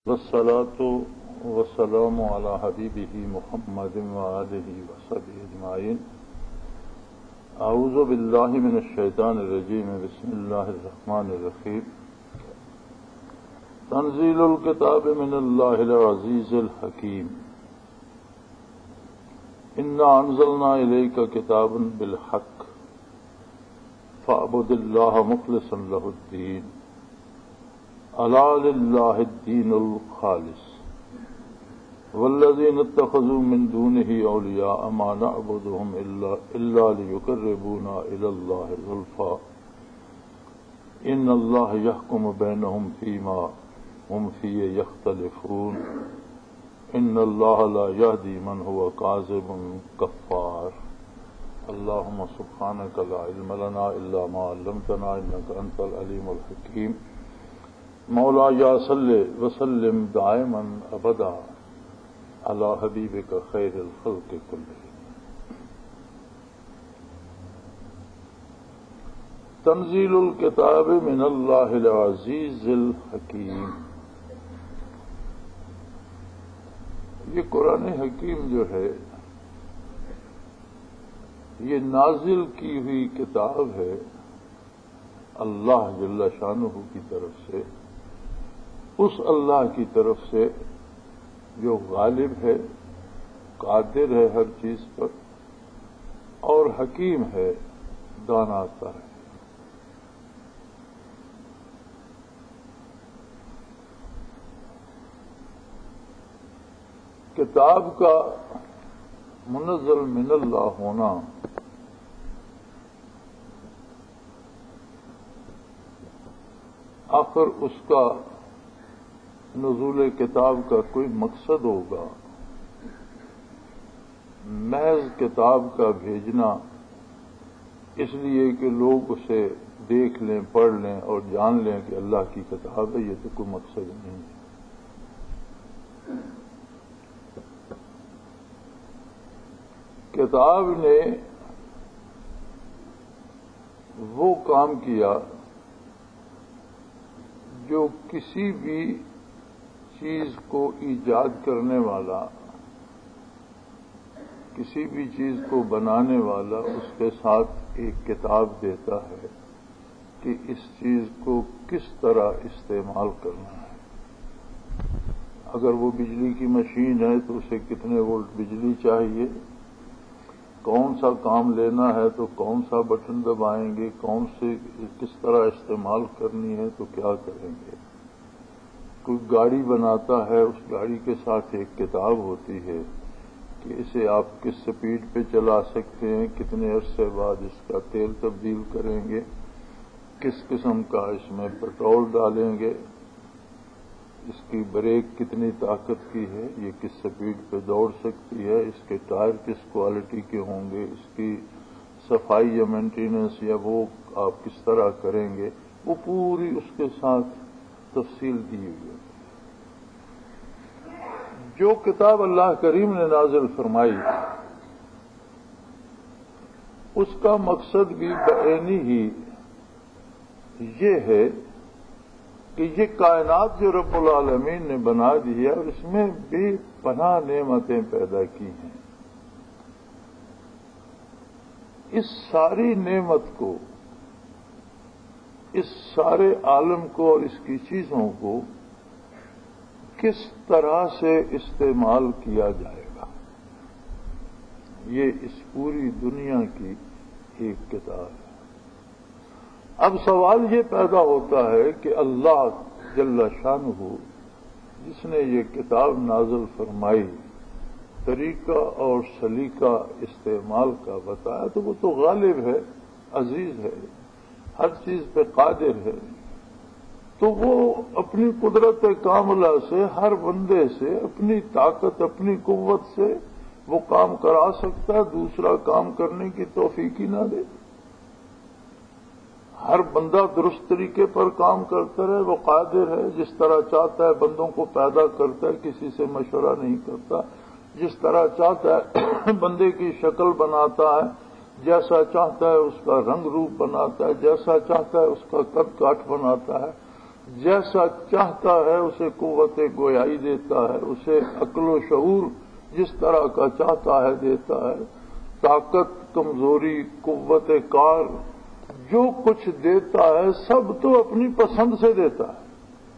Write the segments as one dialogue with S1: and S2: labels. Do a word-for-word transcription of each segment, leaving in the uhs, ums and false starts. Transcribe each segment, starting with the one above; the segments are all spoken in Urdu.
S1: والصلاة والسلام على حبيبه محمد وآله وصحبه أجمعين. أعوذ بالله من الشيطان الرجيم. بسم الله الرحمن الرحيم. تنزيل الكتاب من الله العزيز الحكيم. إنا أنزلنا إليك كتابا بالحق فاعبد الله مخلصا له الدين. ألا لله الدين الخالص والذين اتخذوا من دونه أولياء ما نعبدهم إلا, إلا ليقربونا إلى الله زلفى إن الله يحكم بينهم فيما هم فيه يختلفون إن الله لا يهدي من هو كاذب كفار. اللهم سبحانك لا علم لنا إلا ما علمتنا إنك أنت العليم الحكيم. مولا یا صلی وسلم دائما ابدا علی حبیبک خیر الخلق کلہم. تنزیل الکتاب من اللہ العزیز الحکیم. یہ قرآن حکیم جو ہے یہ نازل کی ہوئی کتاب ہے اللہ جل شانہ کی طرف سے، اس اللہ کی طرف سے جو غالب ہے، قادر ہے ہر چیز پر، اور حکیم ہے، داناتا ہے. کتاب کا منزل من اللہ ہونا آخر اس کا نزول کتاب کا کوئی مقصد ہوگا. محض کتاب کا بھیجنا اس لیے کہ لوگ اسے دیکھ لیں، پڑھ لیں اور جان لیں کہ اللہ کی کتاب ہے، یہ تو کوئی مقصد نہیں ہے. کتاب نے وہ کام کیا جو کسی بھی چیز کو ایجاد کرنے والا، کسی بھی چیز کو بنانے والا اس کے ساتھ ایک کتاب دیتا ہے کہ اس چیز کو کس طرح استعمال کرنا ہے. اگر وہ بجلی کی مشین ہے تو اسے کتنے وولٹ بجلی چاہیے، کون سا کام لینا ہے تو کون سا بٹن دبائیں گے، کون سے کس طرح استعمال کرنی ہے تو کیا کریں گے. کوئی گاڑی بناتا ہے، اس گاڑی کے ساتھ ایک کتاب ہوتی ہے کہ اسے آپ کس سپیڈ پہ چلا سکتے ہیں، کتنے عرصے بعد اس کا تیل تبدیل کریں گے، کس قسم کا اس میں پیٹرول ڈالیں گے، اس کی بریک کتنی طاقت کی ہے، یہ کس سپیڈ پہ دوڑ سکتی ہے، اس کے ٹائر کس کوالٹی کے ہوں گے، اس کی صفائی یا مینٹیننس یا وہ آپ کس طرح کریں گے، وہ پوری اس کے ساتھ تفصیل دی ہوئی ہے. جو کتاب اللہ کریم نے نازل فرمائی اس کا مقصد بھی بعینی ہی یہ ہے کہ یہ کائنات جو رب العالمین نے بنا دی ہے اور اس میں بے پناہ نعمتیں پیدا کی ہیں، اس ساری نعمت کو، اس سارے عالم کو اور اس کی چیزوں کو کس طرح سے استعمال کیا جائے گا، یہ اس پوری دنیا کی ایک کتاب ہے. اب سوال یہ پیدا ہوتا ہے کہ اللہ جل شانہ جس نے یہ کتاب نازل فرمائی، طریقہ اور سلیقہ استعمال کا بتایا، تو وہ تو غالب ہے، عزیز ہے، ہر چیز پہ قادر ہے، تو وہ اپنی قدرت کاملہ سے ہر بندے سے اپنی طاقت، اپنی قوت سے وہ کام کرا سکتا ہے، دوسرا کام کرنے کی توفیق ہی نہ دے. ہر بندہ درست طریقے پر کام کرتا رہے، وہ قادر ہے، جس طرح چاہتا ہے بندوں کو پیدا کرتا ہے، کسی سے مشورہ نہیں کرتا، جس طرح چاہتا ہے بندے کی شکل بناتا ہے، جیسا چاہتا ہے اس کا رنگ روپ بناتا ہے، جیسا چاہتا ہے اس کا قد کاٹ بناتا ہے. جیسا چاہتا ہے اسے قوت گویائی دیتا ہے، اسے عقل و شعور جس طرح کا چاہتا ہے دیتا ہے، طاقت، کمزوری، قوت کار، جو کچھ دیتا ہے سب تو اپنی پسند سے دیتا ہے۔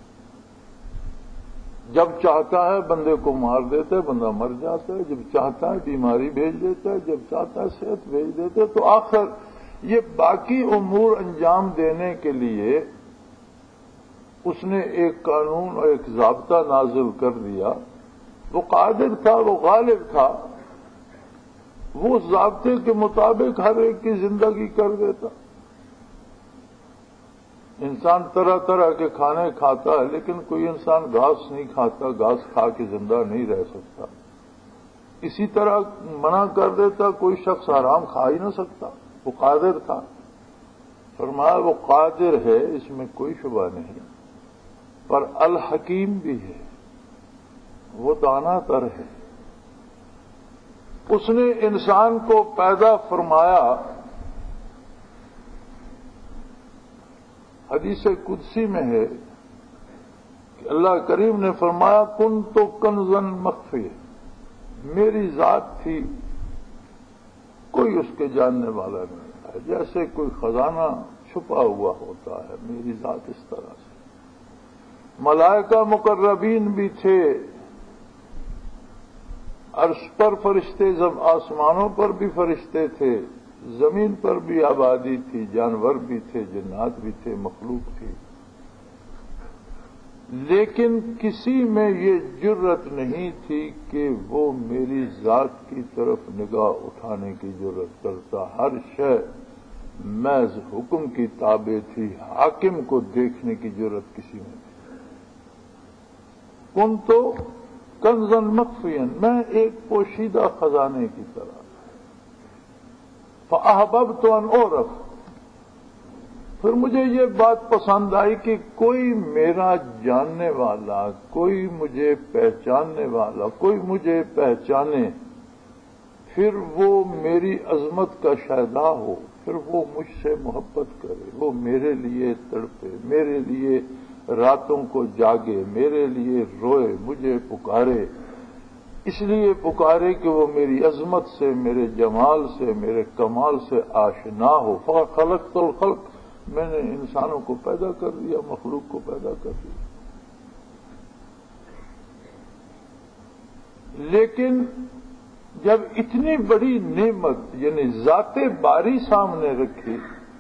S1: جب چاہتا ہے بندے کو مار دیتا ہے، بندہ مر جاتا ہے، جب چاہتا ہے بیماری بھیج دیتا ہے، جب چاہتا ہے صحت بھیج دیتا ہے۔ تو آخر یہ باقی امور انجام دینے کے لیے اس نے ایک قانون اور ایک ضابطہ نازل کر دیا۔ وہ قادر تھا، وہ غالب تھا، وہ اس ضابطے کے مطابق ہر ایک کی زندگی کر دیتا۔ انسان طرح طرح کے کھانے کھاتا ہے، لیکن کوئی انسان گھاس نہیں کھاتا، گھاس کھا کے زندہ نہیں رہ سکتا۔ اسی طرح منع کر دیتا، کوئی شخص حرام کھا ہی نہ سکتا، وہ قادر تھا۔ فرمایا وہ قادر ہے، اس میں کوئی شبہ نہیں، پر الحکیم بھی ہے، وہ دانا تر ہے۔ اس نے انسان کو پیدا فرمایا۔ حدیث قدسی میں ہے کہ اللہ کریم نے فرمایا کن تو کنزن مخفی، میری ذات تھی، کوئی اس کے جاننے والا نہیں ہے، جیسے کوئی خزانہ چھپا ہوا ہوتا ہے، میری ذات اس طرح سے۔ ملائکہ مقربین بھی تھے، عرش پر فرشتے، جب آسمانوں پر بھی فرشتے تھے، زمین پر بھی آبادی تھی، جانور بھی تھے، جنات بھی تھے، مخلوق تھی، لیکن کسی میں یہ جرت نہیں تھی کہ وہ میری ذات کی طرف نگاہ اٹھانے کی جرت کرتا۔ ہر شے محض حکم کی تابع تھی، حاکم کو دیکھنے کی جرت کسی میں تھی۔ کن تو کنزن مخفین، میں ایک پوشیدہ خزانے کی طرح، فاحببت ان اعرف، پھر مجھے یہ بات پسند آئی کہ کوئی میرا جاننے والا، کوئی مجھے پہچاننے والا، کوئی مجھے پہچانے، پھر وہ میری عظمت کا شاہدہ ہو، پھر وہ مجھ سے محبت کرے، وہ میرے لیے تڑپے، میرے لیے راتوں کو جاگے، میرے لیے روئے، مجھے پکارے، اس لیے پکارے کہ وہ میری عظمت سے، میرے جمال سے، میرے کمال سے آشنا ہو۔ فخلقت الخلق، میں نے انسانوں کو پیدا کر دیا، مخلوق کو پیدا کر دیا۔ لیکن جب اتنی بڑی نعمت یعنی ذات باری سامنے رکھی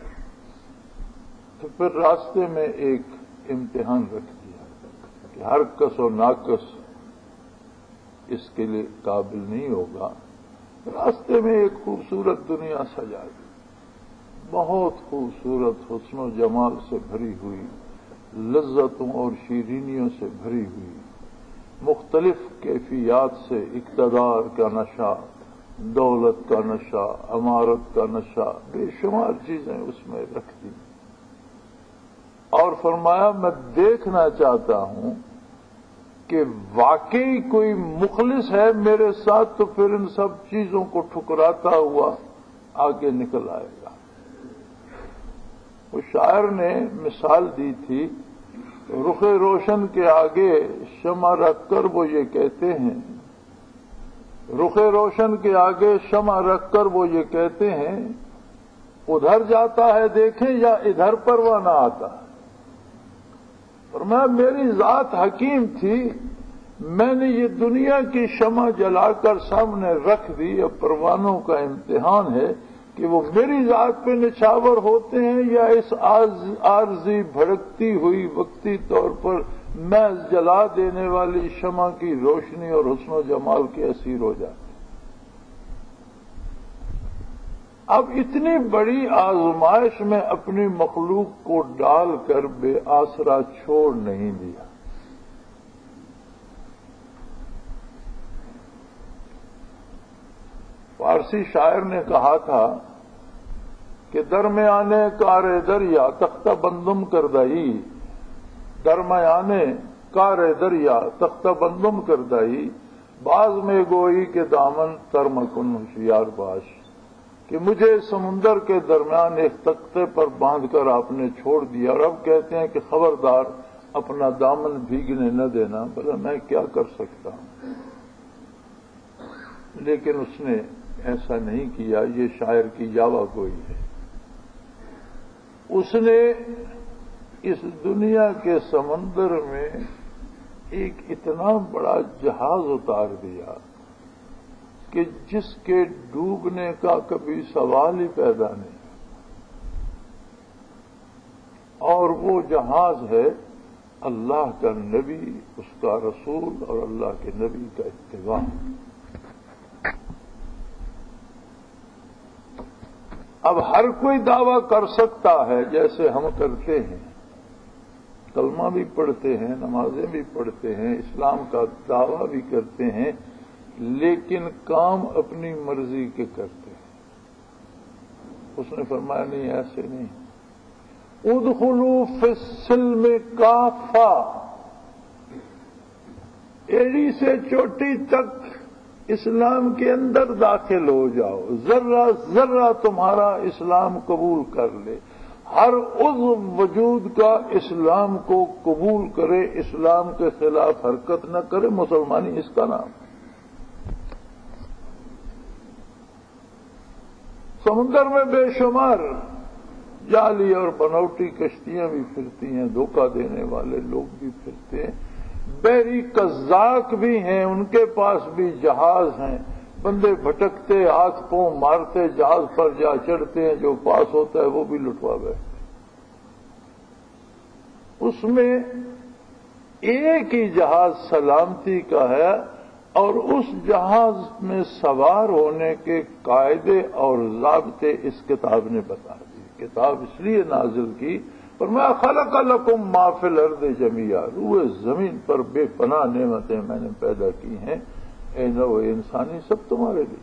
S1: تو پھر راستے میں ایک امتحان رکھ دیا کہ ہر کس و ناقص اس کے لیے قابل نہیں ہوگا۔ راستے میں ایک خوبصورت دنیا سجا دی، بہت خوبصورت حسن و جمال سے بھری ہوئی، لذتوں اور شیرینیوں سے بھری ہوئی، مختلف کیفیات سے اقتدار کا نشہ، دولت کا نشہ، عمارت کا نشہ، بے شمار چیزیں اس میں رکھ دی، اور فرمایا میں دیکھنا چاہتا ہوں کہ واقعی کوئی مخلص ہے میرے ساتھ تو پھر ان سب چیزوں کو ٹھکراتا ہوا آگے نکل آئے گا۔ وہ شاعر نے مثال دی تھی، رخ روشن کے آگے شمع رکھ کر وہ یہ کہتے ہیں، رخ روشن کے آگے شمع رکھ کر وہ یہ کہتے ہیں ادھر جاتا ہے دیکھیں یا ادھر پروانہ آتا ہے۔ اور میں میری ذات حکیم تھی، میں نے یہ دنیا کی شمع جلا کر سامنے رکھ دی۔ اب پروانوں کا امتحان ہے کہ وہ میری ذات پہ نچھاور ہوتے ہیں یا اس عارضی بھڑکتی ہوئی وقتی طور پر محض جلا دینے والی شمع کی روشنی اور حسن و جمال کے اسیر ہو جاتے ہیں۔ اب اتنی بڑی آزمائش میں اپنی مخلوق کو ڈال کر بے آسرا چھوڑ نہیں دیا۔ فارسی شاعر نے کہا تھا کہ درمیانے کار دریا تختہ بندم کردائی، درمیانے کار دریا تختہ بندم کردائی، باز میں گوئی کے دامن ترمکن ہوشیار باش، کہ مجھے سمندر کے درمیان ایک تختے پر باندھ کر آپ نے چھوڑ دیا، اور اب کہتے ہیں کہ خبردار اپنا دامن بھیگنے نہ دینا، بھلا میں کیا کر سکتا ہوں؟ لیکن اس نے ایسا نہیں کیا. یہ شاعر کی جاوا گوئی ہے. اس نے اس دنیا کے سمندر میں ایک اتنا بڑا جہاز اتار دیا کہ جس کے ڈوبنے کا کبھی سوال ہی پیدا نہیں. اور وہ جہاز ہے اللہ کا نبی، اس کا رسول اور اللہ کے نبی کا اتباع. اب ہر کوئی دعویٰ کر سکتا ہے جیسے ہم کرتے ہیں، کلمہ بھی پڑھتے ہیں، نمازیں بھی پڑھتے ہیں، اسلام کا دعویٰ بھی کرتے ہیں، لیکن کام اپنی مرضی کے کرتے ہیں. اس نے فرمایا نہیں، ایسے نہیں. ادخلوا فی السلم کافہ، ایڑی سے چوٹی تک اسلام کے اندر داخل ہو جاؤ، ذرہ ذرہ تمہارا اسلام قبول کر لے. ہر عضو وجود کا اسلام کو قبول کرے، اسلام کے خلاف حرکت نہ کرے، مسلمانی اس کا نام. سمندر میں بے شمار جعلی اور بنوٹی کشتیاں بھی پھرتی ہیں، دھوکہ دینے والے لوگ بھی پھرتے ہیں، بحری قزاق بھی ہیں، ان کے پاس بھی جہاز ہیں. بندے بھٹکتے، ہاتھ پاؤں مارتے، جہاز پر جا چڑھتے ہیں، جو پاس ہوتا ہے وہ بھی لٹوا بیٹھتے. اس میں ایک ہی جہاز سلامتی کا ہے، اور اس جہاز میں سوار ہونے کے قاعدے اور ضابطے اس کتاب نے بتا دیے. کتاب اس لیے نازل کی، فرمایا خلق لکم ما فی الارض جمیعا، روئے زمین پر بے پناہ نعمتیں میں نے پیدا کی ہیں، اے نو انسانی سب تمہارے لیے.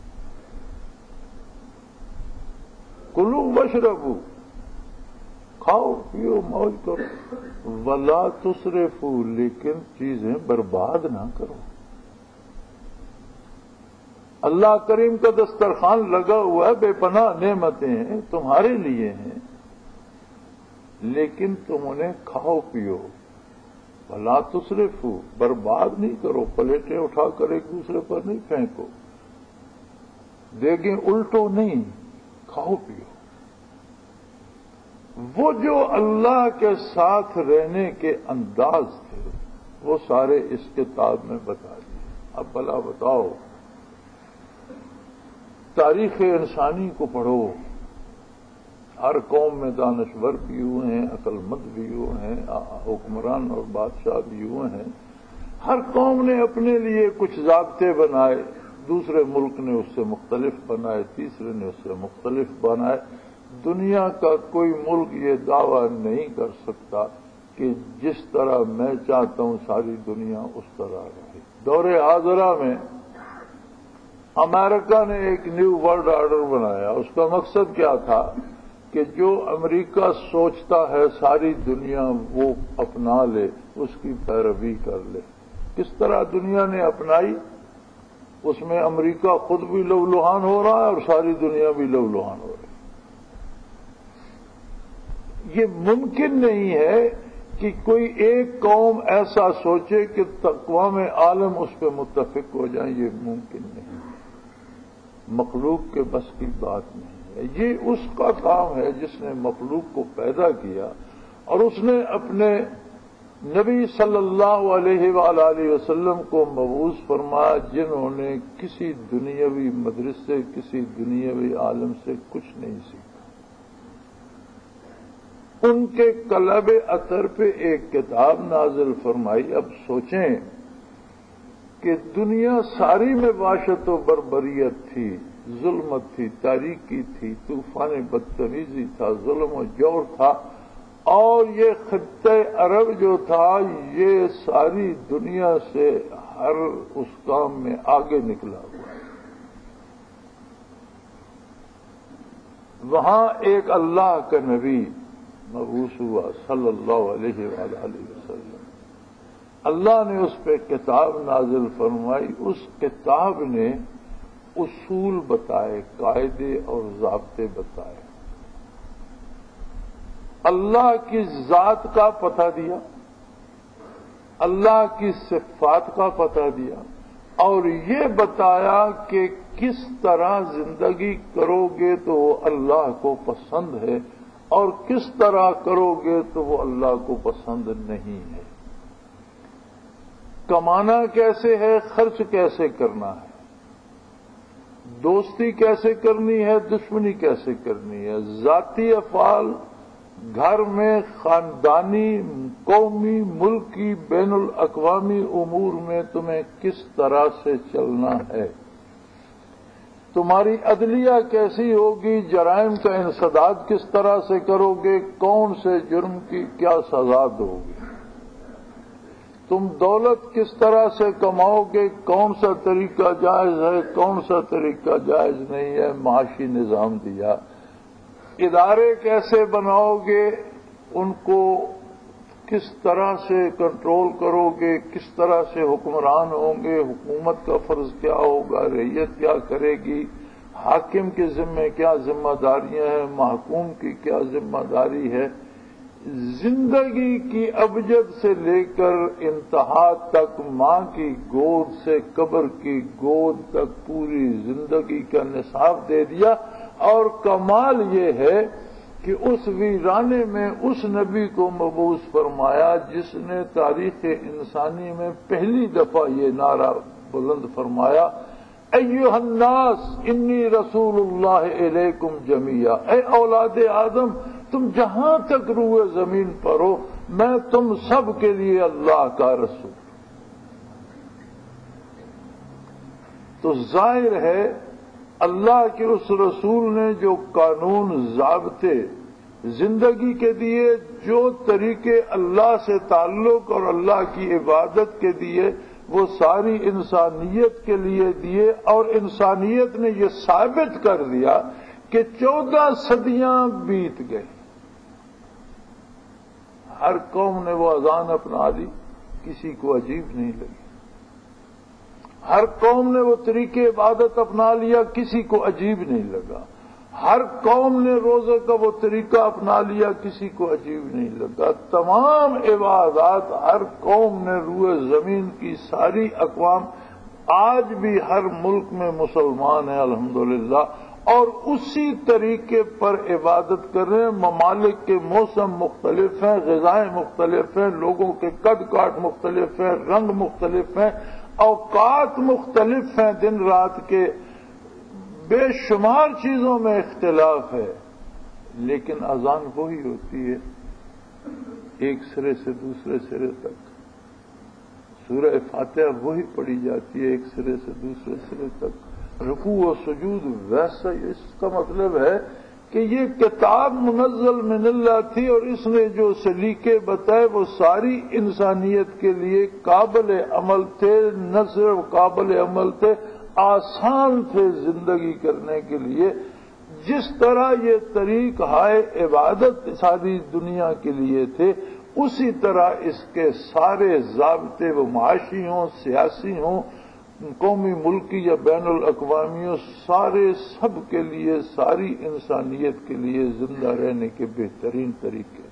S1: کلوا واشربوا، کھاؤ پیو موج کرو، ولا تسرفوا، لیکن چیزیں برباد نہ کرو. اللہ کریم کا دسترخوان لگا ہوا ہے، بے پناہ نعمتیں ہیں تمہارے لیے ہیں، لیکن تم انہیں کھاؤ پیو. ولا تسرفوا، برباد نہیں کرو، پلیٹیں اٹھا کر ایک دوسرے پر نہیں پھینکو، دیگیں الٹو نہیں، کھاؤ پیو. وہ جو اللہ کے ساتھ رہنے کے انداز تھے وہ سارے اس کتاب میں بتا دیے. اب بھلا بتاؤ، تاریخ انسانی کو پڑھو، ہر قوم میں دانشور بھی ہوئے ہیں، عقل مند بھی ہوئے ہیں، حکمران اور بادشاہ بھی ہوئے ہیں. ہر قوم نے اپنے لیے کچھ ضابطے بنائے، دوسرے ملک نے اس سے مختلف بنائے، تیسرے نے اس سے مختلف بنائے. دنیا کا کوئی ملک یہ دعویٰ نہیں کر سکتا کہ جس طرح میں چاہتا ہوں ساری دنیا اس طرح رہے. دور حاضرہ میں امریکہ نے ایک نیو ورلڈ آرڈر بنایا. اس کا مقصد کیا تھا کہ جو امریکہ سوچتا ہے ساری دنیا وہ اپنا لے، اس کی پیروی کر لے. کس طرح دنیا نے اپنائی؟ اس میں امریکہ خود بھی لہولہان ہو رہا ہے اور ساری دنیا بھی لہولہان ہو رہی ہے. یہ ممکن نہیں ہے کہ کوئی ایک قوم ایسا سوچے کہ اقوام عالم اس پہ متفق ہو جائیں. یہ ممکن نہیں، مخلوق کے بس کی بات نہیں ہے. یہ اس کا کام ہے جس نے مخلوق کو پیدا کیا، اور اس نے اپنے نبی صلی اللہ علیہ وآلہ وسلم کو مبعوث فرمایا، جنہوں نے کسی دنیاوی مدرسے، کسی دنیاوی عالم سے کچھ نہیں سیکھا. ان کے قلب اثر پہ ایک کتاب نازل فرمائی. اب سوچیں کہ دنیا ساری میں وحشت و بربریت تھی، ظلمت تھی، تاریکی تھی، طوفان بدتمیزی تھا، ظلم و جور تھا، اور یہ خطہ عرب جو تھا یہ ساری دنیا سے ہر اس کام میں آگے نکلا ہوا ہے. وہاں ایک اللہ کا نبی مبعوث ہوا صلی اللہ علیہ وآلہ وسلم. اللہ نے اس پہ کتاب نازل فرمائی. اس کتاب نے اصول بتائے، قاعدے اور ضابطے بتائے، اللہ کی ذات کا پتہ دیا. اللہ کی صفات کا پتہ دیا اور یہ بتایا کہ کس طرح زندگی کرو گے تو وہ اللہ کو پسند ہے اور کس طرح کرو گے تو وہ اللہ کو پسند نہیں ہے. کمانا کیسے ہے، خرچ کیسے کرنا ہے، دوستی کیسے کرنی ہے، دشمنی کیسے کرنی ہے، ذاتی افعال گھر میں، خاندانی، قومی، ملکی، بین الاقوامی امور میں تمہیں کس طرح سے چلنا ہے، تمہاری عدلیہ کیسی ہوگی، جرائم کا انسداد کس طرح سے کرو گے، کون سے جرم کی کیا سزا دو گے، تم دولت کس طرح سے کماؤ گے، کون سا طریقہ جائز ہے، کون سا طریقہ جائز نہیں ہے، معاشی نظام دیا. ادارے کیسے بناؤ گے، ان کو کس طرح سے کنٹرول کرو گے، کس طرح سے حکمران ہوں گے، حکومت کا فرض کیا ہوگا، رعیت کیا کرے گی، حاکم کے ذمہ کیا ذمہ داریاں ہیں، محکوم کی کیا ذمہ داری ہے. زندگی کی ابجد سے لے کر انتہا تک، ماں کی گود سے قبر کی گود تک پوری زندگی کا نصاب دے دیا. اور کمال یہ ہے کہ اس ویرانے میں اس نبی کو مبعوث فرمایا جس نے تاریخ انسانی میں پہلی دفعہ یہ نعرہ بلند فرمایا، ایھا الناس انی رسول اللہ الیکم جمیعا، اے اولاد آدم تم جہاں تک روئے زمین پر ہو میں تم سب کے لیے اللہ کا رسول. تو ظاہر ہے اللہ کے اس رسول نے جو قانون ضابطے زندگی کے دیے، جو طریقے اللہ سے تعلق اور اللہ کی عبادت کے دیے، وہ ساری انسانیت کے لیے دیے. اور انسانیت نے یہ ثابت کر دیا کہ چودہ صدیاں بیت گئی، ہر قوم نے وہ اذان اپنا لی، کسی کو عجیب نہیں لگی. ہر قوم نے وہ طریقے عبادت اپنا لیا، کسی کو عجیب نہیں لگا. ہر قوم نے روزے کا وہ طریقہ اپنا لیا، کسی کو عجیب نہیں لگا. تمام عبادات ہر قوم نے روئے زمین کی ساری اقوام، آج بھی ہر ملک میں مسلمان ہیں الحمدللہ، اور اسی طریقے پر عبادت کر رہے ہیں. ممالک کے موسم مختلف ہیں، غذائیں مختلف ہیں، لوگوں کے قد کاٹ مختلف ہیں، رنگ مختلف ہیں، اوقات مختلف ہیں، دن رات کے بے شمار چیزوں میں اختلاف ہے، لیکن اذان وہی ہوتی ہے ایک سرے سے دوسرے سرے تک. سورہ فاتحہ وہی پڑھی جاتی ہے ایک سرے سے دوسرے سرے تک. رکوع و سجود ویسا. اس کا مطلب ہے کہ یہ کتاب منزل من اللہ تھی اور اس نے جو سلیقے بتائے وہ ساری انسانیت کے لیے قابل عمل تھے. نہ صرف قابل عمل تھے، آسان تھے زندگی کرنے کے لیے. جس طرح یہ طریق ہائے عبادت ساری دنیا کے لیے تھے، اسی طرح اس کے سارے ضابطے وہ معاشی ہوں، سیاسی ہوں، قومی ملکی یا بین الاقوامی ہوں، سارے سب کے لیے، ساری انسانیت کے لیے زندہ رہنے کے بہترین طریقے.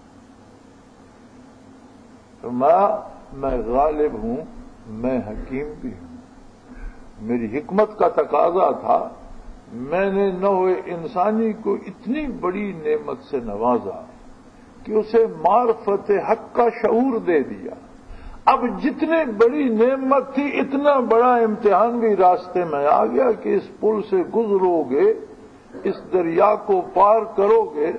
S1: تو میں غالب ہوں، میں حکیم بھی ہوں. میری حکمت کا تقاضا تھا، میں نے نوع انسانی کو اتنی بڑی نعمت سے نوازا کہ اسے معرفت حق کا شعور دے دیا. اب جتنی بڑی نعمت تھی اتنا بڑا امتحان بھی راستے میں آ گیا کہ اس پل سے گزرو گے، اس دریا کو پار کرو گے.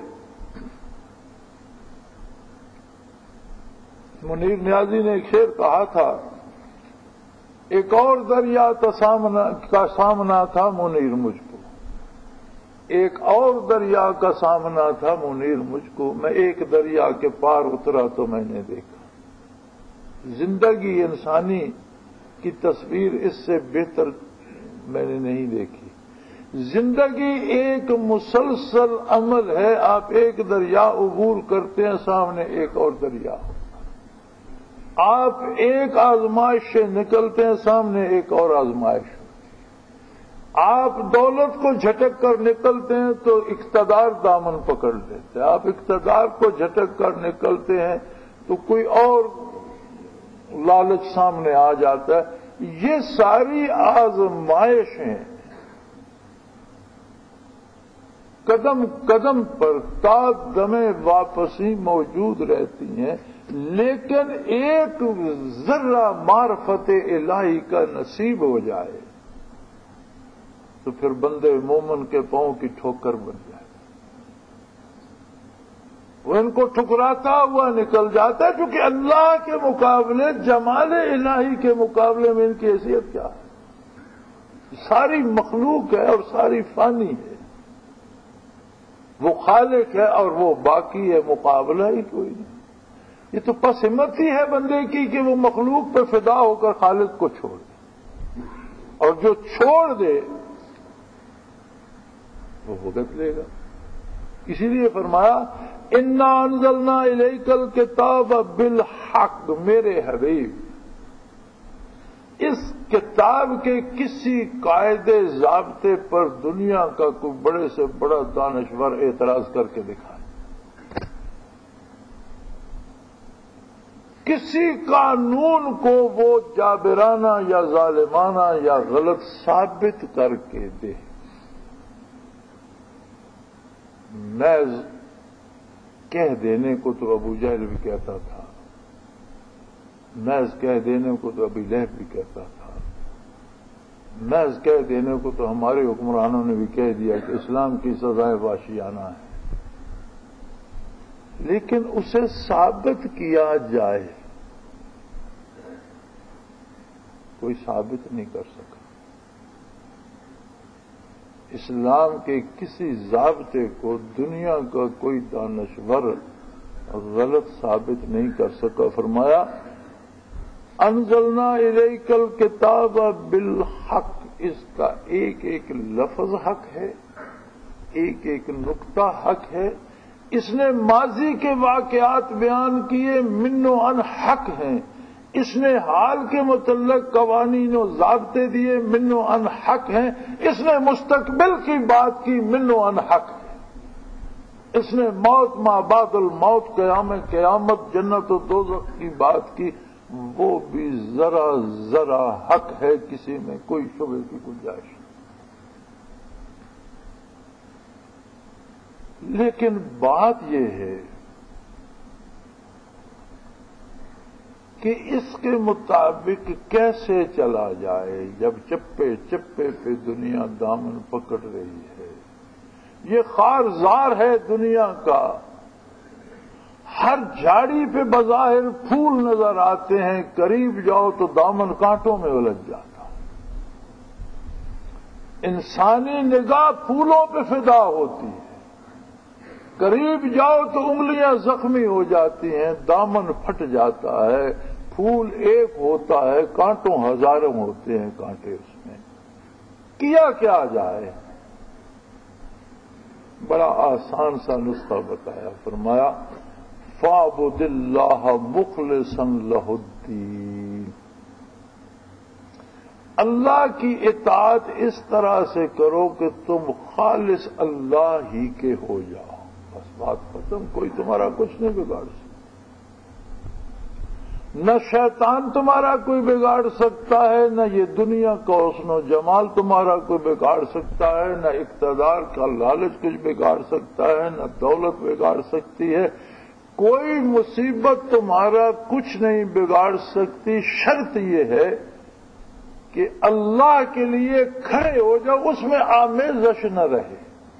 S1: منیر نیازی نے ایک شعر کہا تھا، ایک اور دریا کا سامنا تھا منیر مجھ کو، ایک اور دریا کا سامنا تھا منیر مجھ کو، میں ایک دریا کے پار اترا تو میں نے دیکھا. زندگی انسانی کی تصویر اس سے بہتر میں نے نہیں دیکھی. زندگی ایک مسلسل عمل ہے. آپ ایک دریا عبور کرتے ہیں، سامنے ایک اور دریا ہوتا. آپ ایک آزمائش سے نکلتے ہیں، سامنے ایک اور آزمائش ہوتی. آپ دولت کو جھٹک کر نکلتے ہیں تو اقتدار دامن پکڑ لیتے ہیں. آپ اقتدار کو جھٹک کر نکلتے ہیں تو کوئی اور لالچ سامنے آ جاتا ہے. یہ ساری آزمائشیں قدم قدم پر تا دم واپسی موجود رہتی ہیں، لیکن ایک ذرہ معرفت الہی کا نصیب ہو جائے تو پھر بندے مومن کے پاؤں کی ٹھوکر بن جائے. وہ ان کو ٹھکراتا ہوا نکل جاتا ہے، کیونکہ اللہ کے مقابلے، جمال الہی کے مقابلے میں ان کی حیثیت کیا ہے؟ ساری مخلوق ہے اور ساری فانی ہے. وہ خالق ہے اور وہ باقی ہے، مقابلہ ہی کوئی نہیں. یہ تو پس ہمت ہی ہے بندے کی کہ وہ مخلوق پہ فدا ہو کر خالق کو چھوڑ دے، اور جو چھوڑ دے وہ بھگت لے گا. اسی لیے فرمایا انا انزلنا الیک الکتاب بالحق. میرے حبیب، اس کتاب کے کسی قاعدے ضابطے پر دنیا کا کوئی بڑے سے بڑا دانشور اعتراض کر کے دکھائے. کسی قانون کو وہ جابرانہ یا ظالمانہ یا غلط ثابت کر کے دے. محض کہہ دینے کو تو ابو جہل بھی کہتا تھا، محض کہہ دینے کو تو ابی لہب بھی کہتا تھا، محض کہہ دینے کو تو ہمارے حکمرانوں نے بھی کہہ دیا کہ اسلام کی سزائے وحشیانہ ہے. لیکن اسے ثابت کیا جائے، کوئی ثابت نہیں کر سکا. اسلام کے کسی ضابطے کو دنیا کا کوئی دانشور غلط ثابت نہیں کر سکا. فرمایا انزلنا الیک الکتاب بالحق. اس کا ایک ایک لفظ حق ہے، ایک ایک نقطہ حق ہے. اس نے ماضی کے واقعات بیان کیے، من و عن حق ہیں. اس نے حال کے متعلق قوانین و ضابطے دیے، من و عن حق ہیں. اس نے مستقبل کی بات کی، من و عن حق ہے. اس نے موت ما بعد الموت، قیامت قیامت جنت و دوزخ کی بات کی، وہ بھی ذرا ذرا حق ہے. کسی میں کوئی شبہ کی گنجائش نہیں. لیکن بات یہ ہے کہ اس کے مطابق کیسے چلا جائے جب چپے چپے پہ دنیا دامن پکڑ رہی ہے. یہ خارزار ہے دنیا کا. ہر جھاڑی پہ بظاہر پھول نظر آتے ہیں، قریب جاؤ تو دامن کانٹوں میں الجھ جاتا. انسانی نگاہ پھولوں پہ فدا ہوتی ہے، قریب جاؤ تو انگلیاں زخمی ہو جاتی ہیں، دامن پھٹ جاتا ہے. پھول ایک ہوتا ہے، کانٹوں ہزاروں ہوتے ہیں کانٹے اس میں. کیا کیا جائے؟ بڑا آسان سا نسخہ بتایا. فرمایا فاعبد اللہ مخلصا لہ الدین. اللہ کی اطاعت اس طرح سے کرو کہ تم خالص اللہ ہی کے ہو جاؤ. بس بات ختم. کوئی تمہارا کچھ نہیں بگاڑ سکتا، نہ شیطان تمہارا کوئی بگاڑ سکتا ہے، نہ یہ دنیا کا حسن و جمال تمہارا کوئی بگاڑ سکتا ہے، نہ اقتدار کا لالچ کچھ بگاڑ سکتا ہے، نہ دولت بگاڑ سکتی ہے. کوئی مصیبت تمہارا کچھ نہیں بگاڑ سکتی. شرط یہ ہے کہ اللہ کے لیے کھڑے ہو جاؤ، اس میں آمیزش نہ رہے.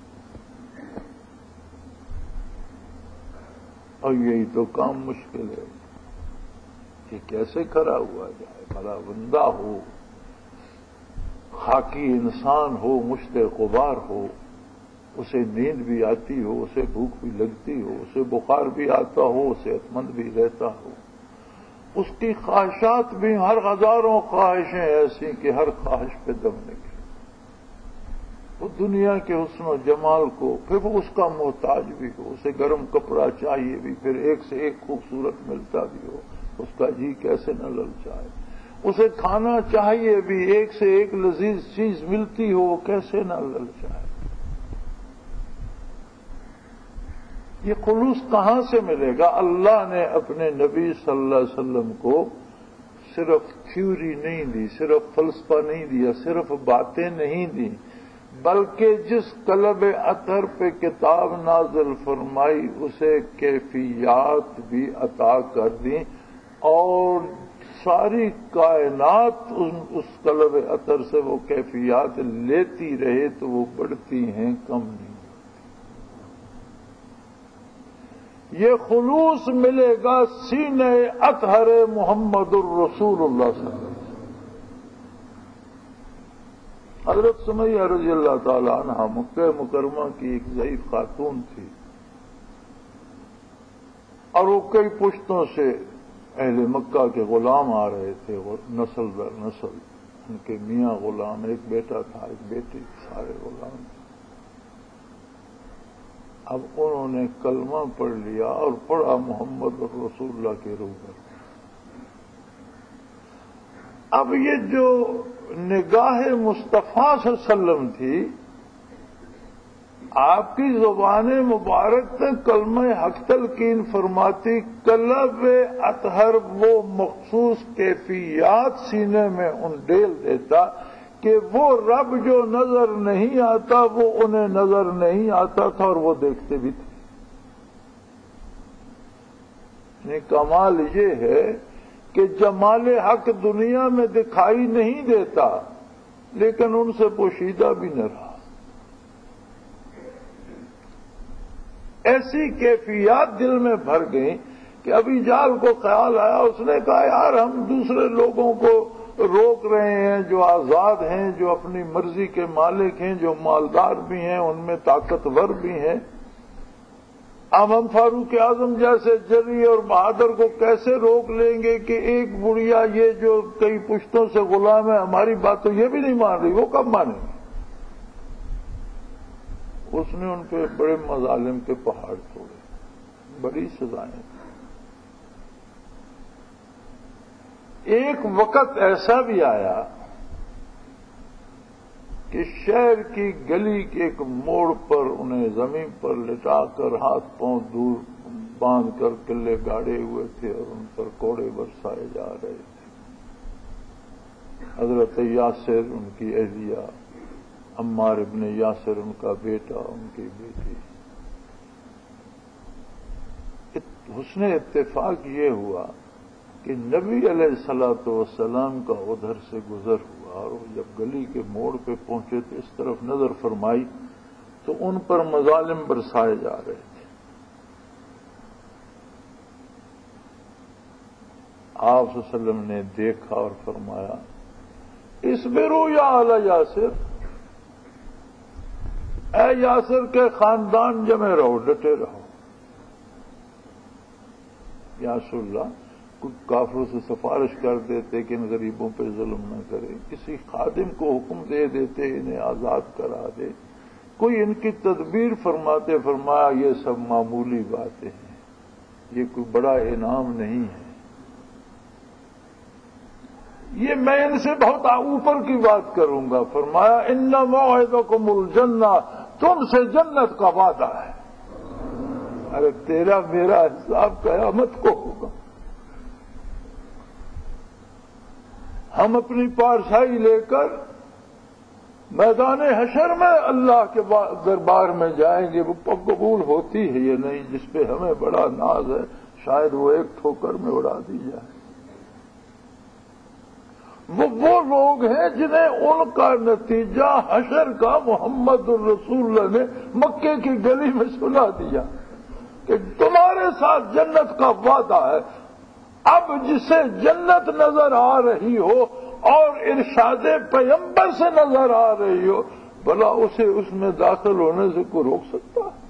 S1: اور یہی تو کام مشکل ہے کہ کیسے کھڑا ہوا جائے. بڑا بندہ ہو، خاکی انسان ہو، مشت غبار ہو، اسے نیند بھی آتی ہو، اسے بھوک بھی لگتی ہو، اسے بخار بھی آتا ہو، صحت مند بھی رہتا ہو. اس کی خواہشات بھی ہر ہزاروں خواہشیں ایسی کہ ہر خواہش پہ دم نکلے. وہ دنیا کے حسن و جمال کو، پھر وہ اس کا محتاج بھی ہو، اسے گرم کپڑا چاہیے بھی، پھر ایک سے ایک خوبصورت ملتا بھی ہو، اس کا جی کیسے نہ للچائے. اسے کھانا چاہیے بھی، ایک سے ایک لذیذ چیز ملتی ہو، وہ کیسے نہ للچائے. یہ خلوص کہاں سے ملے گا؟ اللہ نے اپنے نبی صلی اللہ علیہ وسلم کو صرف تھیوری نہیں دی، صرف فلسفہ نہیں دیا، صرف باتیں نہیں دی، بلکہ جس قلب اطہر پہ کتاب نازل فرمائی اسے کیفیات بھی عطا کر دیں، اور ساری کائنات اس قلب اطہر سے وہ کیفیات لیتی رہے تو وہ بڑھتی ہیں، کم نہیں۔ یہ خلوص ملے گا سینہ اطہر محمد الرسول اللہ صلی اللہ علیہ وسلم۔ حضرت سمیہ رضی اللہ تعالی عنہ مکہ مکرمہ کی ایک ضعیف خاتون تھی، اور وہ کئی پشتوں سے اہل مکہ کے غلام آ رہے تھے، نسل در نسل ان کے میاں غلام، ایک بیٹا تھا ایک بیٹی، سارے غلام تھے۔ اب انہوں نے کلمہ پڑھ لیا اور پڑھا محمد رسول اللہ کے روح پر۔ اب یہ جو نگاہ مصطفیٰ صلی اللہ علیہ وسلم تھی، آپ کی زبان مبارک نے کلمہ حق تلقین فرماتی، قلب اطہر وہ مخصوص کیفیات سینے میں انڈیل دیتا کہ وہ رب جو نظر نہیں آتا وہ انہیں نظر نہیں آتا تھا اور وہ دیکھتے بھی تھے۔ یعنی کمال یہ ہے کہ جمال حق دنیا میں دکھائی نہیں دیتا لیکن ان سے پوشیدہ بھی نہ رہا۔ ایسی کیفیات دل میں بھر گئیں کہ ابھی جال کو خیال آیا، اس نے کہا یار ہم دوسرے لوگوں کو روک رہے ہیں جو آزاد ہیں، جو اپنی مرضی کے مالک ہیں، جو مالدار بھی ہیں، ان میں طاقتور بھی ہیں، اب ہم فاروق اعظم جیسے جری اور بہادر کو کیسے روک لیں گے کہ ایک بڑھیا یہ جو کئی پشتوں سے غلام ہے ہماری بات تو یہ بھی نہیں مان رہی، وہ کب مانیں گے؟ اس نے ان پہ بڑے مظالم کے پہاڑ چھوڑے، بڑی سزائیں۔ ایک وقت ایسا بھی آیا کہ شہر کی گلی کے ایک موڑ پر انہیں زمین پر لٹا کر ہاتھ پاؤں دور باندھ کر قلعے گاڑے ہوئے تھے اور ان پر کوڑے برسائے جا رہے تھے۔ حضرت یاسر ان کی اہلیہ، عمار ابن یاسر ان کا بیٹا، ان کی بیٹی۔ حسن اتفاق یہ ہوا کہ نبی علیہ الصلوۃ والسلام کا ادھر سے گزر ہوا، اور جب گلی کے موڑ پہ پہنچے تو اس طرف نظر فرمائی تو ان پر مظالم برسائے جا رہے تھے۔ آپ صلی اللہ علیہ وسلم نے دیکھا اور فرمایا اصبروا یا آل یاسر، اے یاسر کے خاندان جمے رہو، ڈٹے رہو۔ یا رسول اللہ، کچھ کافروں سے سفارش کر دیتے کہ ان غریبوں پہ ظلم نہ کرے، کسی خادم کو حکم دے دیتے انہیں آزاد کرا دے، کوئی ان کی تدبیر فرماتے، فرمایا یہ سب معمولی باتیں ہیں، یہ کوئی بڑا انعام نہیں ہے، یہ میں ان سے بہت اوپر کی بات کروں گا۔ فرمایا ان موعدکم الجنہ، تم سے جنت کا وعدہ ہے۔ ارے تیرا میرا حساب قیامت کو ہوگا، ہم اپنی پارسائی لے کر میدان حشر میں اللہ کے دربار میں جائیں گے، وہ قبول ہوتی ہے یہ نہیں، جس پہ ہمیں بڑا ناز ہے شاید وہ ایک ٹھوکر میں اڑا دی جائے۔ وہ وہ لوگ ہیں جنہیں ان کا نتیجہ حشر کا محمد الرسول اللہ نے مکے کی گلی میں سنا دیا کہ تمہارے ساتھ جنت کا وعدہ ہے۔ اب جسے جنت نظر آ رہی ہو اور ارشاد پیغمبر سے نظر آ رہی ہو، بھلا اسے اس میں داخل ہونے سے کوئی روک سکتا ہے؟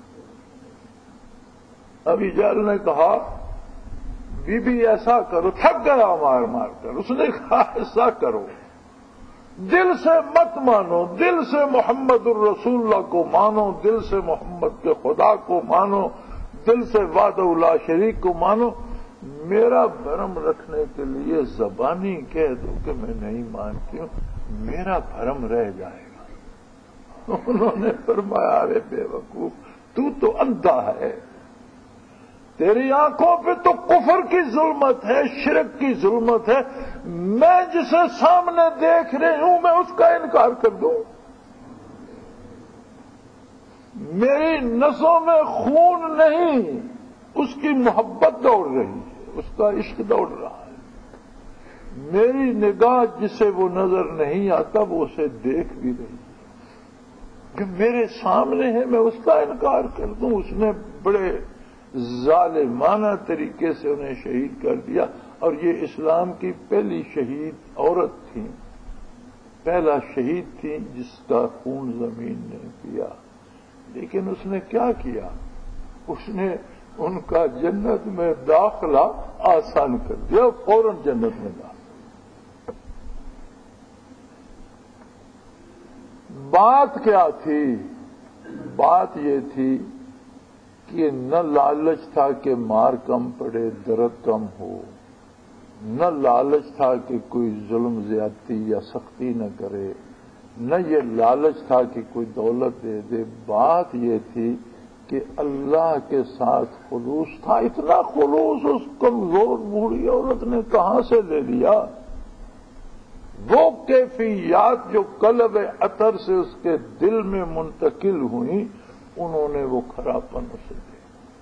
S1: ابھی جہل نے کہا بی بی ایسا کرو، تھک گیا مار مار کر، اس نے کہا ایسا کرو، دل سے مت مانو، دل سے محمد الرسول اللہ کو مانو، دل سے محمد کے خدا کو مانو، دل سے وحدہ لا شریک کو مانو، میرا بھرم رکھنے کے لیے زبانی کہہ دو کہ میں نہیں مانتی ہوں، میرا بھرم رہ جائے گا۔ انہوں نے فرمایا ارے بے وقوف، تو تو اندھا ہے، تیری آنکھوں پہ تو کفر کی ظلمت ہے، شرک کی ظلمت ہے، میں جسے سامنے دیکھ رہی ہوں میں اس کا انکار کر دوں؟ میری نسوں میں خون نہیں، اس کی محبت دوڑ رہی ہے، اس کا عشق دوڑ رہا ہے۔ میری نگاہ جسے وہ نظر نہیں آتا وہ اسے دیکھ بھی رہی ہے، جو میرے سامنے ہے میں اس کا انکار کر دوں؟ اس نے بڑے ظالمانہ طریقے سے انہیں شہید کر دیا، اور یہ اسلام کی پہلی شہید عورت تھی، پہلا شہید تھی جس کا خون زمین نے پیا۔ لیکن اس نے کیا کیا؟ اس نے ان کا جنت میں داخلہ آسان کر دیا، فوراً جنت میں داخل۔ بات کیا تھی؟ بات یہ تھی کہ نہ لالچ تھا کہ مار کم پڑے، درد کم ہو، نہ لالچ تھا کہ کوئی ظلم زیادتی یا سختی نہ کرے، نہ یہ لالچ تھا کہ کوئی دولت دے دے۔ بات یہ تھی کہ اللہ کے ساتھ خلوص تھا۔ اتنا خلوص اس کمزور بوڑھی عورت نے کہاں سے لے لیا؟ وہ کیفیات جو قلب عطر سے اس کے دل میں منتقل ہوئیں، انہوں نے وہ کھراپن اسے دے۔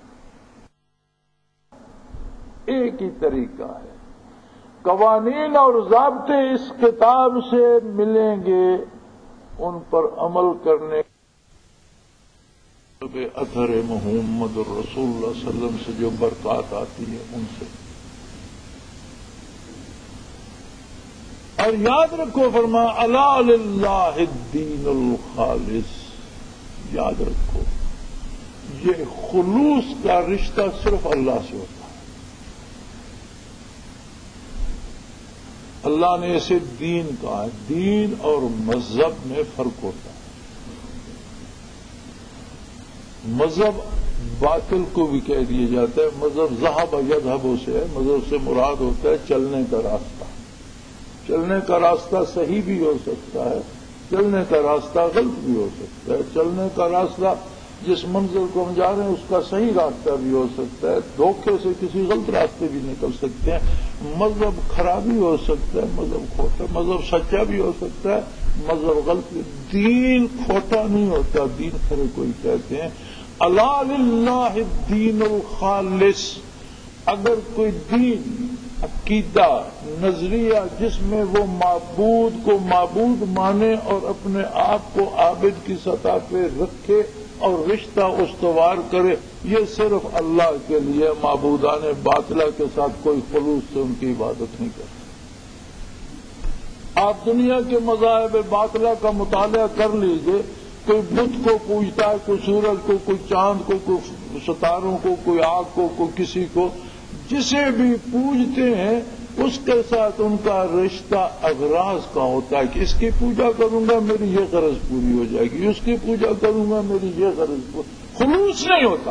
S1: ایک ہی طریقہ ہے، قوانین اور ضابطے اس کتاب سے ملیں گے، ان پر عمل کرنے اثر محمد الرسول اللہ صلی اللہ علیہ وسلم سے جو برکات آتی ہے ان سے۔ اور یاد رکھو، فرما الا للہ الدین الخالص، یاد رکھو یہ خلوص کا رشتہ صرف اللہ سے ہوتا ہے۔ اللہ نے اسے دین کہا ہے، دین اور مذہب میں فرق ہوتا ہے۔ مذہب باطل کو بھی کہہ دیا جاتا ہے، مذہب ذہب یذہب سے ہے، مذہب سے مراد ہوتا ہے چلنے کا راستہ۔ چلنے کا راستہ صحیح بھی ہو سکتا ہے، چلنے کا راستہ غلط بھی ہو سکتا ہے، چلنے کا راستہ جس منزل کو ہم جا رہے ہیں اس کا صحیح راستہ بھی ہو سکتا ہے، دھوکے سے کسی غلط راستے بھی نکل سکتے ہیں۔ مذہب خرابی ہو سکتا ہے، مذہب کھوٹا، مذہب سچا بھی ہو سکتا ہے، مذہب غلط بھی۔ دین کھوٹا نہیں ہوتا، دین کھرے کوئی کہتے ہیں۔ الا للہ الدین الخالص، اگر کوئی دین، عقیدہ، نظریہ جس میں وہ معبود کو معبود مانے اور اپنے آپ کو عابد کی سطح پہ رکھے اور رشتہ استوار کرے، یہ صرف اللہ کے لیے، معبودان باطلہ کے ساتھ کوئی خلوص سے ان کی عبادت نہیں کرتا۔ آپ دنیا کے مذاہب باطلہ کا مطالعہ کر لیجئے، کوئی بت کو پوجتا ہے، کوئی سورج کو، کوئی چاند کو، کوئی ستاروں کو، کوئی آگ کو، کوئی کسی کو، جسے بھی پوجتے ہیں اس کے ساتھ ان کا رشتہ اغراض کا ہوتا ہے کہ اس کی پوجا کروں گا میری یہ غرض پوری ہو جائے گی، اس کی پوجا کروں گا میری یہ غرض پوری۔ خلوص نہیں ہوتا۔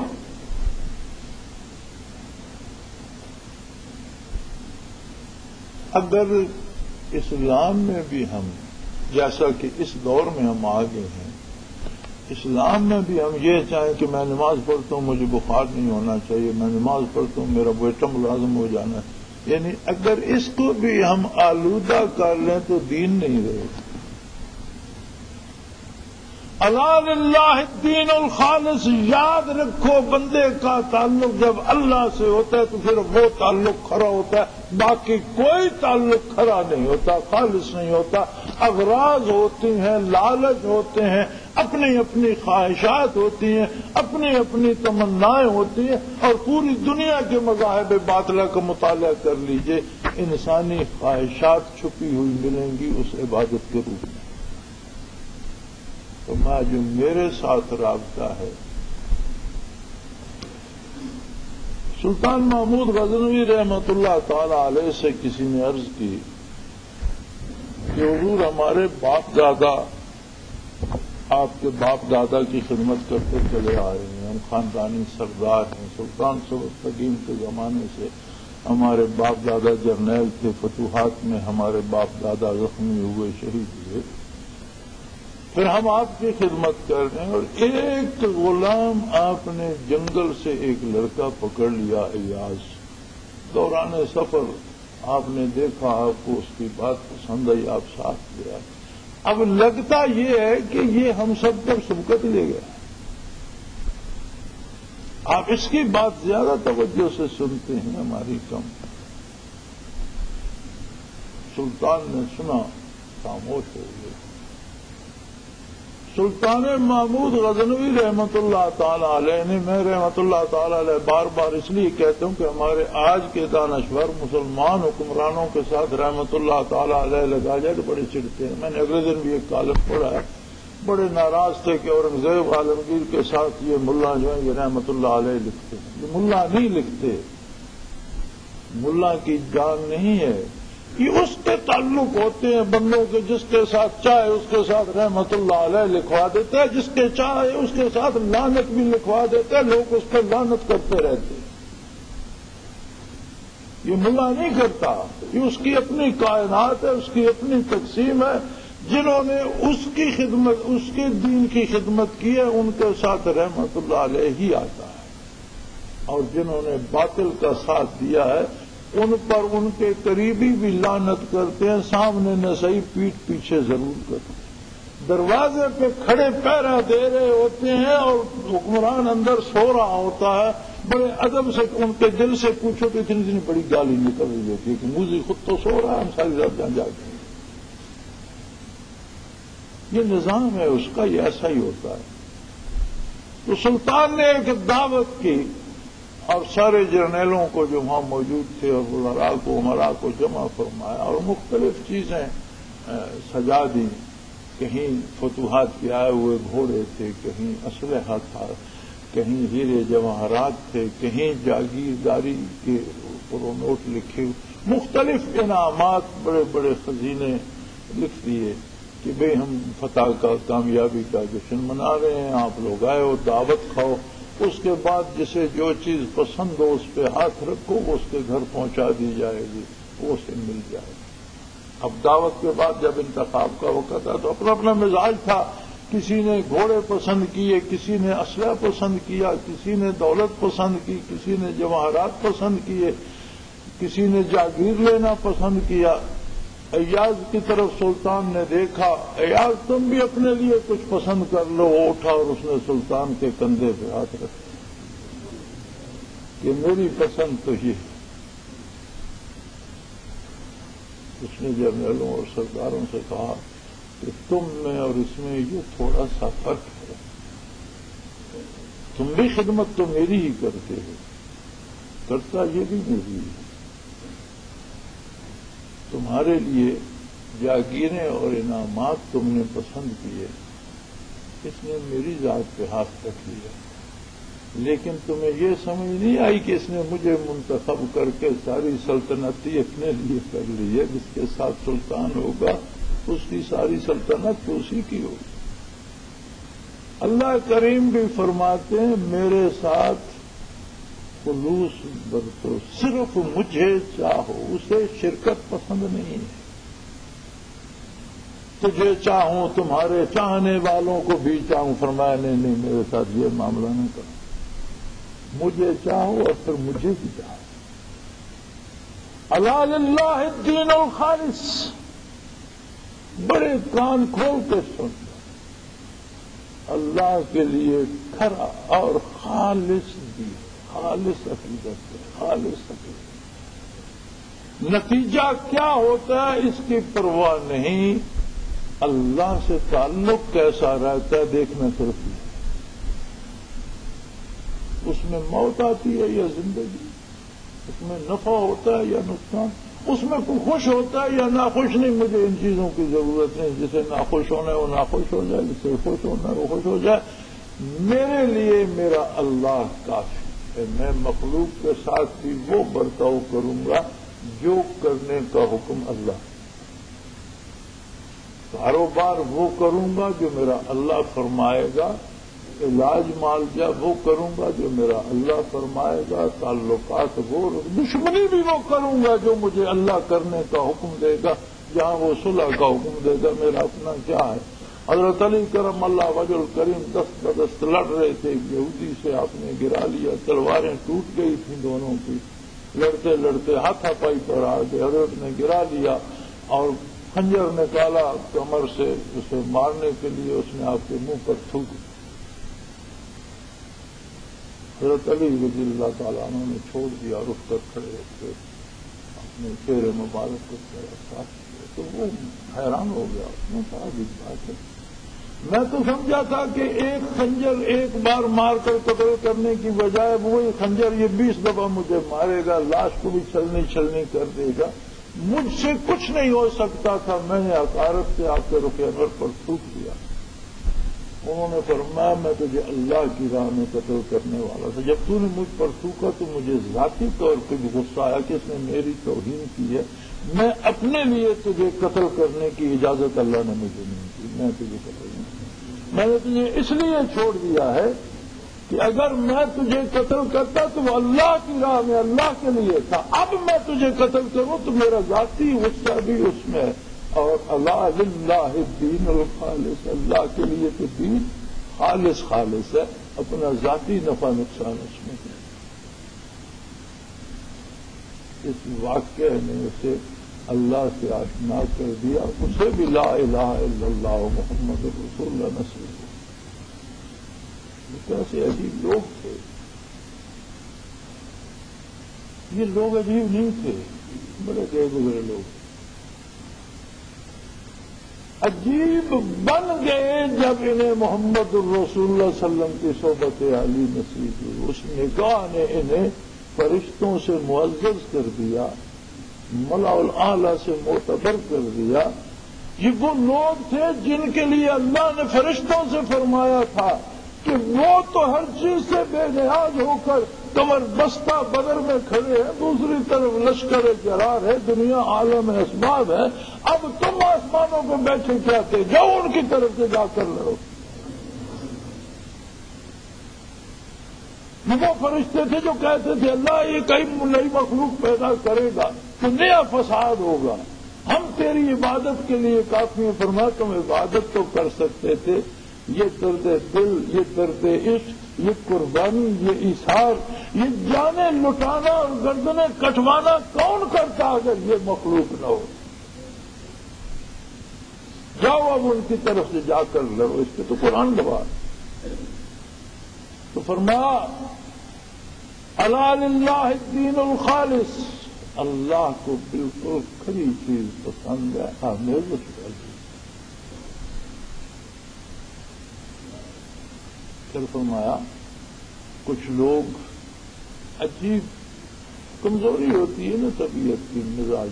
S1: اگر اسلام میں بھی ہم، جیسا کہ اس دور میں ہم آگے ہیں، اسلام میں بھی ہم یہ چاہیں کہ میں نماز پڑھتا ہوں مجھے بخار نہیں ہونا چاہیے، میں نماز پڑھتا ہوں میرا بیٹا ملازم ہو جانا ہے، یعنی اگر اس کو بھی ہم آلودہ کر لیں تو دین نہیں رہے گا۔ الا للہ الدین الخالص، یاد رکھو بندے کا تعلق جب اللہ سے ہوتا ہے تو پھر وہ تعلق کھرا ہوتا ہے، باقی کوئی تعلق کھرا نہیں ہوتا، خالص نہیں ہوتا۔ اغراض ہوتی ہیں، لالچ ہوتے ہیں، اپنی اپنی خواہشات ہوتی ہیں، اپنی اپنی تمنائیں ہوتی ہیں، اور پوری دنیا کے مذاہب باطلہ کا مطالعہ کر لیجئے، انسانی خواہشات چھپی ہوئی ملیں گی اس عبادت کے روپ میں۔ تو میں جو میرے ساتھ رابطہ ہے، سلطان محمود غزنوی رحمۃ اللہ تعالی علیہ سے کسی نے عرض کی کہ حضور ہمارے باپ دادا آپ کے باپ دادا کی خدمت کرتے چلے آ رہے ہیں، ہم خاندانی سردار ہیں، سلطان سبز قدیم کے زمانے سے ہمارے باپ دادا جرنیل تھے، فتوحات میں ہمارے باپ دادا زخمی ہوئے، شہید ہوئے، پھر ہم آپ کی خدمت کر رہے ہیں، اور ایک غلام آپ نے جنگل سے ایک لڑکا پکڑ لیا ایاز، دوران سفر آپ نے دیکھا، آپ کو اس کی بات پسند آئی، آپ ساتھ لے آئے۔ اب لگتا یہ ہے کہ یہ ہم سب پر سبقت لے گیا، آپ اس کی بات زیادہ توجہ سے سنتے ہیں، ہماری کم۔ سلطان نے سنا، خاموش ہو گئے۔ سلطان محمود غزنوی رحمت اللہ تعالی علیہ نے، میں رحمت اللہ تعالی علیہ بار بار اس لیے کہتا ہوں کہ ہمارے آج کے دانشور مسلمان حکمرانوں کے ساتھ رحمت اللہ تعالی علیہ لگا جائے تو بڑے چڑھتے ہیں۔ میں نے اگلے دن بھی ایک کالم پڑھا ہے، بڑے ناراض تھے کہ اورنگزیب عالمگیر کے ساتھ یہ ملا جو ہیں یہ رحمت اللہ علیہ لکھتے ہیں۔ یہ ملا نہیں لکھتے، ملا کی جان نہیں ہے، یہ اس کے تعلق ہوتے ہیں بندوں کے، جس کے ساتھ چاہے اس کے ساتھ رحمت اللہ علیہ لکھوا دیتے ہیں، جس کے چاہے اس کے ساتھ لعنت بھی لکھوا دیتے ہیں، لوگ اس پہ لعنت کرتے رہتے ہیں۔ یہ ملا نہیں کرتا، یہ اس کی اپنی کائنات ہے، اس کی اپنی تقسیم ہے۔ جنہوں نے اس کی خدمت، اس کے دین کی خدمت کی ہے، ان کے ساتھ رحمت اللہ علیہ ہی آتا ہے، اور جنہوں نے باطل کا ساتھ دیا ہے ان پر ان کے قریبی بھی لعنت کرتے ہیں، سامنے نہ صحیح پیٹھ پیچھے ضرور کرتے ہیں۔ دروازے پہ کھڑے پہرا دے رہے ہوتے ہیں اور حکمران اندر سو رہا ہوتا ہے، بڑے ادب سے ان کے دل سے پوچھو تو اتنی اتنی بڑی گالی نکل رہی ہوتی ہے کہ موزی خود تو سو رہا ہے، ہم ساری رات جان جاتے ہیں۔ یہ نظام ہے اس کا، یہ ایسا ہی ہوتا ہے۔ تو سلطان نے ایک دعوت کی اور سارے جرنیلوں کو جو وہاں موجود تھے اور وزراء کو امراء کو جمع فرمایا اور مختلف چیزیں سجا دی۔ کہیں فتوحات کے آئے ہوئے گھوڑے تھے، کہیں اسلحہ تھا، کہیں ہیرے جواہرات تھے، کہیں جاگیرداری کے اوپر نوٹ لکھے، مختلف انعامات، بڑے بڑے خزینے لکھ دیے کہ بھئی ہم فتح کا، کامیابی کا جشن منا رہے ہیں، آپ لوگ آئے ہو، دعوت کھاؤ۔ اس کے بعد جسے جو چیز پسند ہو اس پہ ہاتھ رکھو، وہ اس کے گھر پہنچا دی جائے گی، وہ اسے مل جائے گی۔ اب دعوت کے بعد جب انتخاب کا وقت تھا تو اپنا اپنا مزاج تھا، کسی نے گھوڑے پسند کیے، کسی نے اسلحہ پسند کیا، کسی نے دولت پسند کی، کسی نے جواہرات پسند کیے، کسی نے جاگیر لینا پسند کیا۔ ایاز کی طرف سلطان نے دیکھا، ایاز تم بھی اپنے لیے کچھ پسند کر لو۔ وہ اٹھا اور اس نے سلطان کے کندھے پہ ہاتھ رکھا کہ میری پسند تو یہ ہے۔ اس نے جرنیلوں اور سرداروں سے کہا کہ تم میں اور اس میں یہ تھوڑا سا فرق ہے، تم بھی خدمت تو میری ہی کرتے ہو، کرتا یہ بھی میری ہے، تمہارے لیے جاگیریں اور انعامات تم نے پسند کیے، اس نے میری ذات پہ ہاتھ رکھ لیا، لیکن تمہیں یہ سمجھ نہیں آئی کہ اس نے مجھے منتخب کر کے ساری سلطنت ہی اپنے لیے کر لی ہے، جس کے ساتھ سلطان ہوگا اس کی ساری سلطنت تو اسی کی ہوگی۔ اللہ کریم بھی فرماتے ہیں میرے ساتھ خلوص برتو، صرف مجھے چاہو، اسے شرکت پسند نہیں ہے۔ تجھے چاہوں، تمہارے چاہنے والوں کو بھی چاہوں، فرمایا نہیں نہیں میرے ساتھ یہ معاملہ نہیں کرو، مجھے چاہو اور پھر مجھے بھی چاہو۔ الا للہ الدین الخالص، بڑے کان کھول کے سن، اللہ کے لیے کھرا اور خالص دین، خالص عقیدت ہے، خالص عقیدت۔ نتیجہ کیا ہوتا ہے اس کی پرواہ نہیں، اللہ سے تعلق کیسا رہتا ہے دیکھنا صرف ہے، اس میں موت آتی ہے یا زندگی، اس میں نفع ہوتا ہے یا نقصان، اس میں کوئی خوش ہوتا ہے یا ناخوش نہیں، مجھے ان چیزوں کی ضرورت نہیں، جسے ناخوش ہونا ہے وہ ناخوش ہو جائے، جسے خوش ہونا ہے وہ خوش ہو جائے، میرے لیے میرا اللہ کافی ہے، میں مخلوق کے ساتھ بھی وہ برتاؤ کروں گا جو کرنے کا حکم اللہ، کاروبار وہ کروں گا جو میرا اللہ فرمائے گا، علاج معالجہ وہ کروں گا جو میرا اللہ فرمائے گا، تعلقات وہ، دشمنی بھی وہ کروں گا جو مجھے اللہ کرنے کا حکم دے گا، جہاں وہ صلح کا حکم دے گا، میرا اپنا کیا ہے۔ حضرت علی کرم اللہ وجہ الکریم دست بدست لڑ رہے تھے، یہودی سے آپ نے گرا لیا، تلواریں ٹوٹ گئی تھیں دونوں کی، لڑتے لڑتے ہاتھ ہاتھائی پر آ گئے، حضرت نے گرا لیا اور خنجر نکالا کمر سے اسے مارنے کے لیے، اس نے آپ کے منہ پر تھوک دیا۔ حضرت علی رضی اللہ تعالیٰ عنہ نے چھوڑ دیا اور اٹھ کر کھڑے ہو کے اپنے چہرے مبارک کو صاف کیا، تو وہ حیران ہو گیا، اس نے کہا بھی بات ہے، میں تو سمجھا تھا کہ ایک خنجر ایک بار مار کر قتل کرنے کی بجائے وہی خنجر یہ بیس دفعہ مجھے مارے گا، لاش کو بھی چھلنی چھلنی کر دے گا، مجھ سے کچھ نہیں ہو سکتا تھا، میں نے عقارت سے آپ کے رخ انور پر تھوک دیا۔ انہوں نے فرمایا میں تجھے اللہ کی راہ میں قتل کرنے والا تھا، جب تو نے مجھ پر تھوکا تو مجھے ذاتی طور پہ بھی غصہ آیا کہ اس نے میری توہین کی ہے، میں اپنے لیے تجھے قتل کرنے کی اجازت اللہ نے مجھے نہیں کی، میں تجھے قتل نہیں کی، میں نے تجھے اس لیے چھوڑ دیا ہے کہ اگر میں تجھے قتل کرتا تو وہ اللہ کی راہ میں اللہ کے لیے تھا، اب میں تجھے قتل کروں تو میرا ذاتی غصہ بھی اس میں، اور اللہ للہ الدین الخالص، اللہ کے لیے تو دین خالص خالص ہے، اپنا ذاتی نفع نقصان اس میں ہے۔ اس واقعے نے اسے اللہ سے آشنا کر دیا، اسے بھی لا الہ الا اللہ محمد رسول اللہ نصیب ہو۔ کیسے عجیب لوگ تھے یہ، لوگ عجیب نہیں تھے، بڑے گئے گزرے لوگ، عجیب بن گئے جب انہیں محمد الرسول اللہ صلی اللہ علیہ وسلم کی صحبت عالی نصیب ہوئی۔ اس نگاہ نے انہیں فرشتوں سے معزز کر دیا، ملا الاعلی سے معتبر کر دیا۔ یہ وہ لوگ تھے جن کے لیے اللہ نے فرشتوں سے فرمایا تھا کہ وہ تو ہر چیز سے بے نیاز ہو کر کمر بستہ بدر میں کھڑے ہیں، دوسری طرف لشکر جرار ہے، دنیا عالم اسباب ہے، اب تم آسمانوں پہ بیٹھے کیا تھے، جاؤ ان کی طرف سے جا کر لڑو۔ وہ فرشتے تھے جو کہتے تھے اللہ یہ کئی نئی مخلوق پیدا کرے گا تو نیا فساد ہوگا، ہم تیری عبادت کے لیے کافی ہیں۔ فرمایا تم عبادت تو کر سکتے تھے، یہ درد دل، یہ درد عشق، یہ قربانی، یہ ایثار، یہ جانیں لٹانا اور گردنیں کٹوانا کون کرتا اگر یہ مخلوق نہ ہو؟ جاؤ اب ان کی طرف سے جا کر لڑو، اس پہ تو قرآن گواہ۔ تو فرمایا الا للہ الدین الخالص، اللہ کو بالکل کھری چیز پسند ہے، آمیز والی۔ پھر فرمایا کچھ لوگ عجیب کمزوری ہوتی ہے نا طبیعت کی، مزاج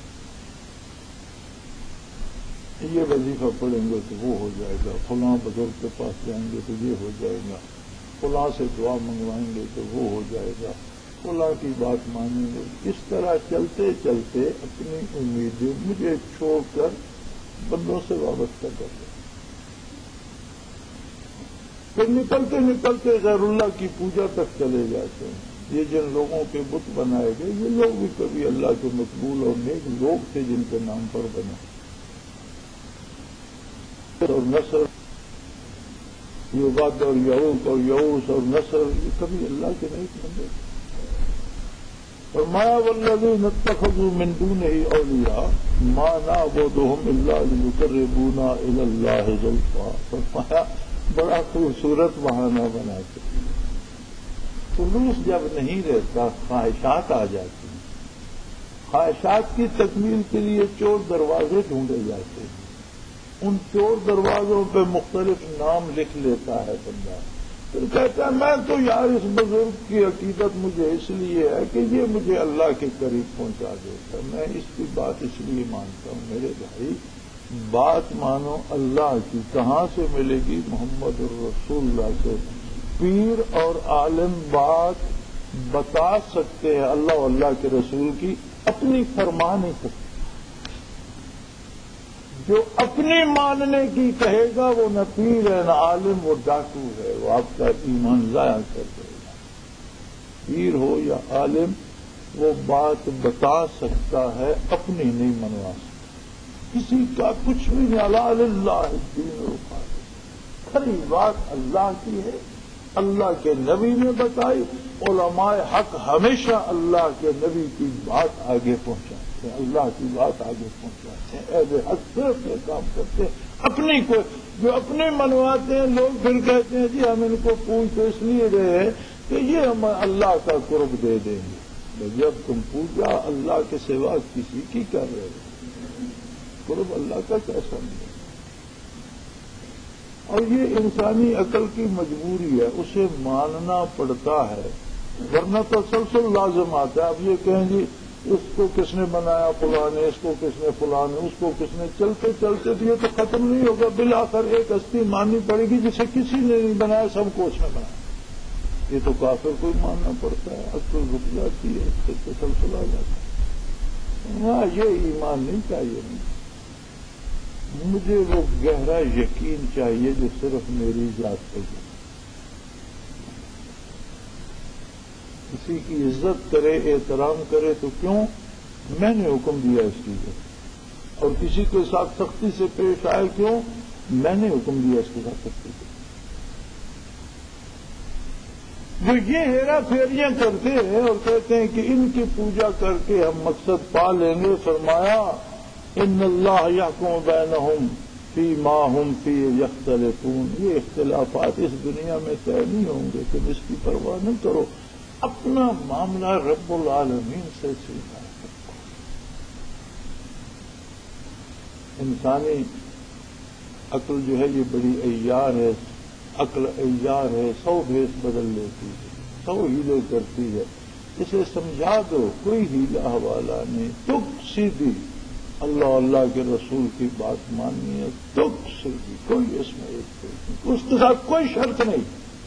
S1: کی، یہ وظیفہ پڑھیں گے تو وہ ہو جائے گا، فلاں بزرگ کے پاس جائیں گے تو یہ ہو جائے گا، فلاں سے دعا منگوائیں گے تو وہ ہو جائے گا، فلاں کی بات مانیں گے۔ اس طرح چلتے چلتے اپنی امیدیں مجھے چھوڑ کر بندوں سے وابستہ کر لیں، پھر نکلتے نکلتے غیر اللہ کی پوجا تک چلے جاتے ہیں۔ یہ جن لوگوں کے بت بنائے گئے یہ لوگ بھی کبھی اللہ کے مقبول اور نیک لوگ تھے جن کے نام پر بنے، اور نصر یہ ود اور یعوق اور یعوس اور نصر یہ کبھی اللہ کے نہیں بندے۔ فرمایا والذین اتخذوا من دونہ اولیاء ما نعبدهم الا لیقربونا الی اللہ زلفیٰ۔ فرمایا بڑا خوبصورت بہانہ بناتے، خلوص جب نہیں رہتا خواہشات آ جاتی ہیں، خواہشات کی تکمیل کے لیے چور دروازے ڈھونڈے جاتے ہیں، ان چور دروازوں پہ مختلف نام لکھ لیتا ہے بندہ، پھر کہتا ہے میں تو یار اس بزرگ کی عقیدت مجھے اس لیے ہے کہ یہ مجھے اللہ کے قریب پہنچا دیتا، میں اس کی بات اس لیے مانتا ہوں۔ میرے بھائی بات مانو اللہ کی، کہاں سے ملے گی؟ محمد الرسول اللہ سے۔ پیر اور عالم بات بتا سکتے ہیں اللہ اور اللہ کے رسول کی، اپنی فرما نہیں سکتے۔ جو اپنی ماننے کی کہے گا وہ نہ پیر ہے نہ عالم، وہ ڈاکو ہے، وہ آپ کا ایمان ضائع کر دے گا۔ پیر ہو یا عالم وہ بات بتا سکتا ہے، اپنی نہیں منوا سکتا۔ کسی کا کچھ بھی نہیں. الا للہ الدین الخالص. کھری بات اللہ کی ہے, اللہ کے نبی نے بتائی. علماء حق ہمیشہ اللہ کے نبی کی بات آگے پہنچاتے ہیں, اللہ کی بات آگے پہنچاتے ہیں. اہل حق صرف یہ کام کرتے ہیں. اپنی کو جو اپنے منواتے ہیں لوگ پھر کہتے ہیں جی ہم ان کو پوچھ تو اس لیے رہے ہیں کہ یہ ہم اللہ کا قرب دے دیں گے. جب تم پوجا اللہ کے سوا کسی کی کر رہے ہو, قرب اللہ کا کیسا نہیں. اور یہ انسانی عقل کی مجبوری ہے, اسے ماننا پڑتا ہے, ورنہ تسلسل لازم آتا ہے. اب یہ کہیں گی اس کو کس نے بنایا فلاں نے, اس کو کس نے فلاں نے, اس کو کس نے, چلتے چلتے تو یہ تو ختم نہیں ہوگا. بالآخر ایک ہستی ماننی پڑے گی جسے کسی نے نہیں بنایا, سب کو اس نے بنایا. یہ تو کافر کو ہی ماننا پڑتا ہے. عقل رک جاتی ہے, اس سے تسلسل آ جاتا ہے. ہاں یہ ایمان نہیں چاہیے. نہیں, مجھے وہ گہرا یقین چاہیے جو صرف میری ذات پہ ہے. کسی کی عزت کرے, احترام کرے تو کیوں, میں نے حکم دیا اس چیز کو. اور کسی کے ساتھ سختی سے پیش آئے کیوں, میں نے حکم دیا اس کے ساتھ سختی سے. جو یہ ہیرا پھیریاں کرتے ہیں اور کہتے ہیں کہ ان کی پوجا کر کے ہم مقصد پا لیں گے, فرمایا ان اللہ یحکم بینہم فی ما ہم فی یختلفون. یہ اختلافات اس دنیا میں طے نہیں ہوں گے, تم اس کی پرواہ نہ کرو. اپنا معاملہ رب العالمین سے سیکھا. انسانی عقل جو ہے یہ بڑی عیار ہے, عقل عیار ہے, سو بھیس بدل لیتی ہے, سو ہیلے کرتی ہے. اسے سمجھا دو کوئی ہیلا حوالہ نہیں, تک سیدھی اللہ اللہ کے رسول کی بات ماننی ہے, تک سیدھی, کوئی اس میں ایک نہیں, اس کے ساتھ کوئی شرط نہیں.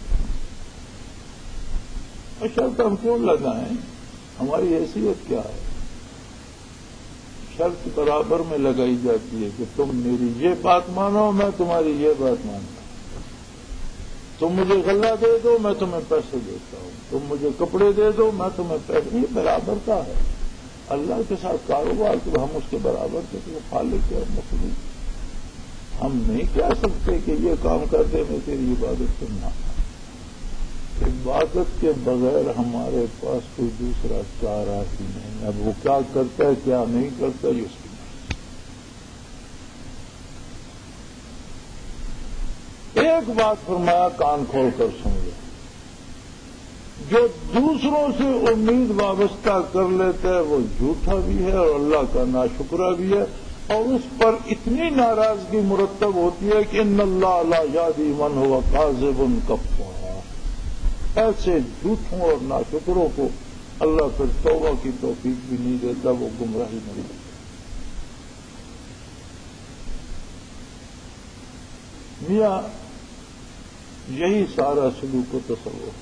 S1: اور شرط ہم کیوں لگائیں, ہماری حیثیت کیا ہے. شرط برابر میں لگائی جاتی ہے کہ تم میری یہ بات مانو, میں تمہاری یہ بات مانتا ہوں. تم مجھے غلہ دے دو, میں تمہیں پیسے دیتا ہوں. تم مجھے کپڑے دے دو, میں تمہیں پیسے. یہ برابر کا ہے. اللہ کے ساتھ کاروبار تو ہم اس کے برابر کے تو خالق ہے, مخلوق. ہم نہیں کہہ سکتے کہ یہ کام کرتے میں تیری عبادت کرنا. عبادت کے بغیر ہمارے پاس کوئی دوسرا چارہ ہی نہیں. اب وہ کیا کرتا ہے کیا نہیں کرتا یہ اس کی مرضی. ایک بات فرمایا, کان کھول کر سن لو. جو دوسروں سے امید وابستہ کر لیتا ہے وہ جھوٹا بھی ہے اور اللہ کا ناشکرا بھی ہے, اور اس پر اتنی ناراضگی مرتب ہوتی ہے کہ ان اللہ لا یہدی من هو کاذب کفار. ایسے جھوٹوں اور ناشکروں کو اللہ پھر توبہ کی توفیق بھی نہیں دیتا, وہ گمراہی نہیں دیتا. میاں یہی سارا سلوک و تصور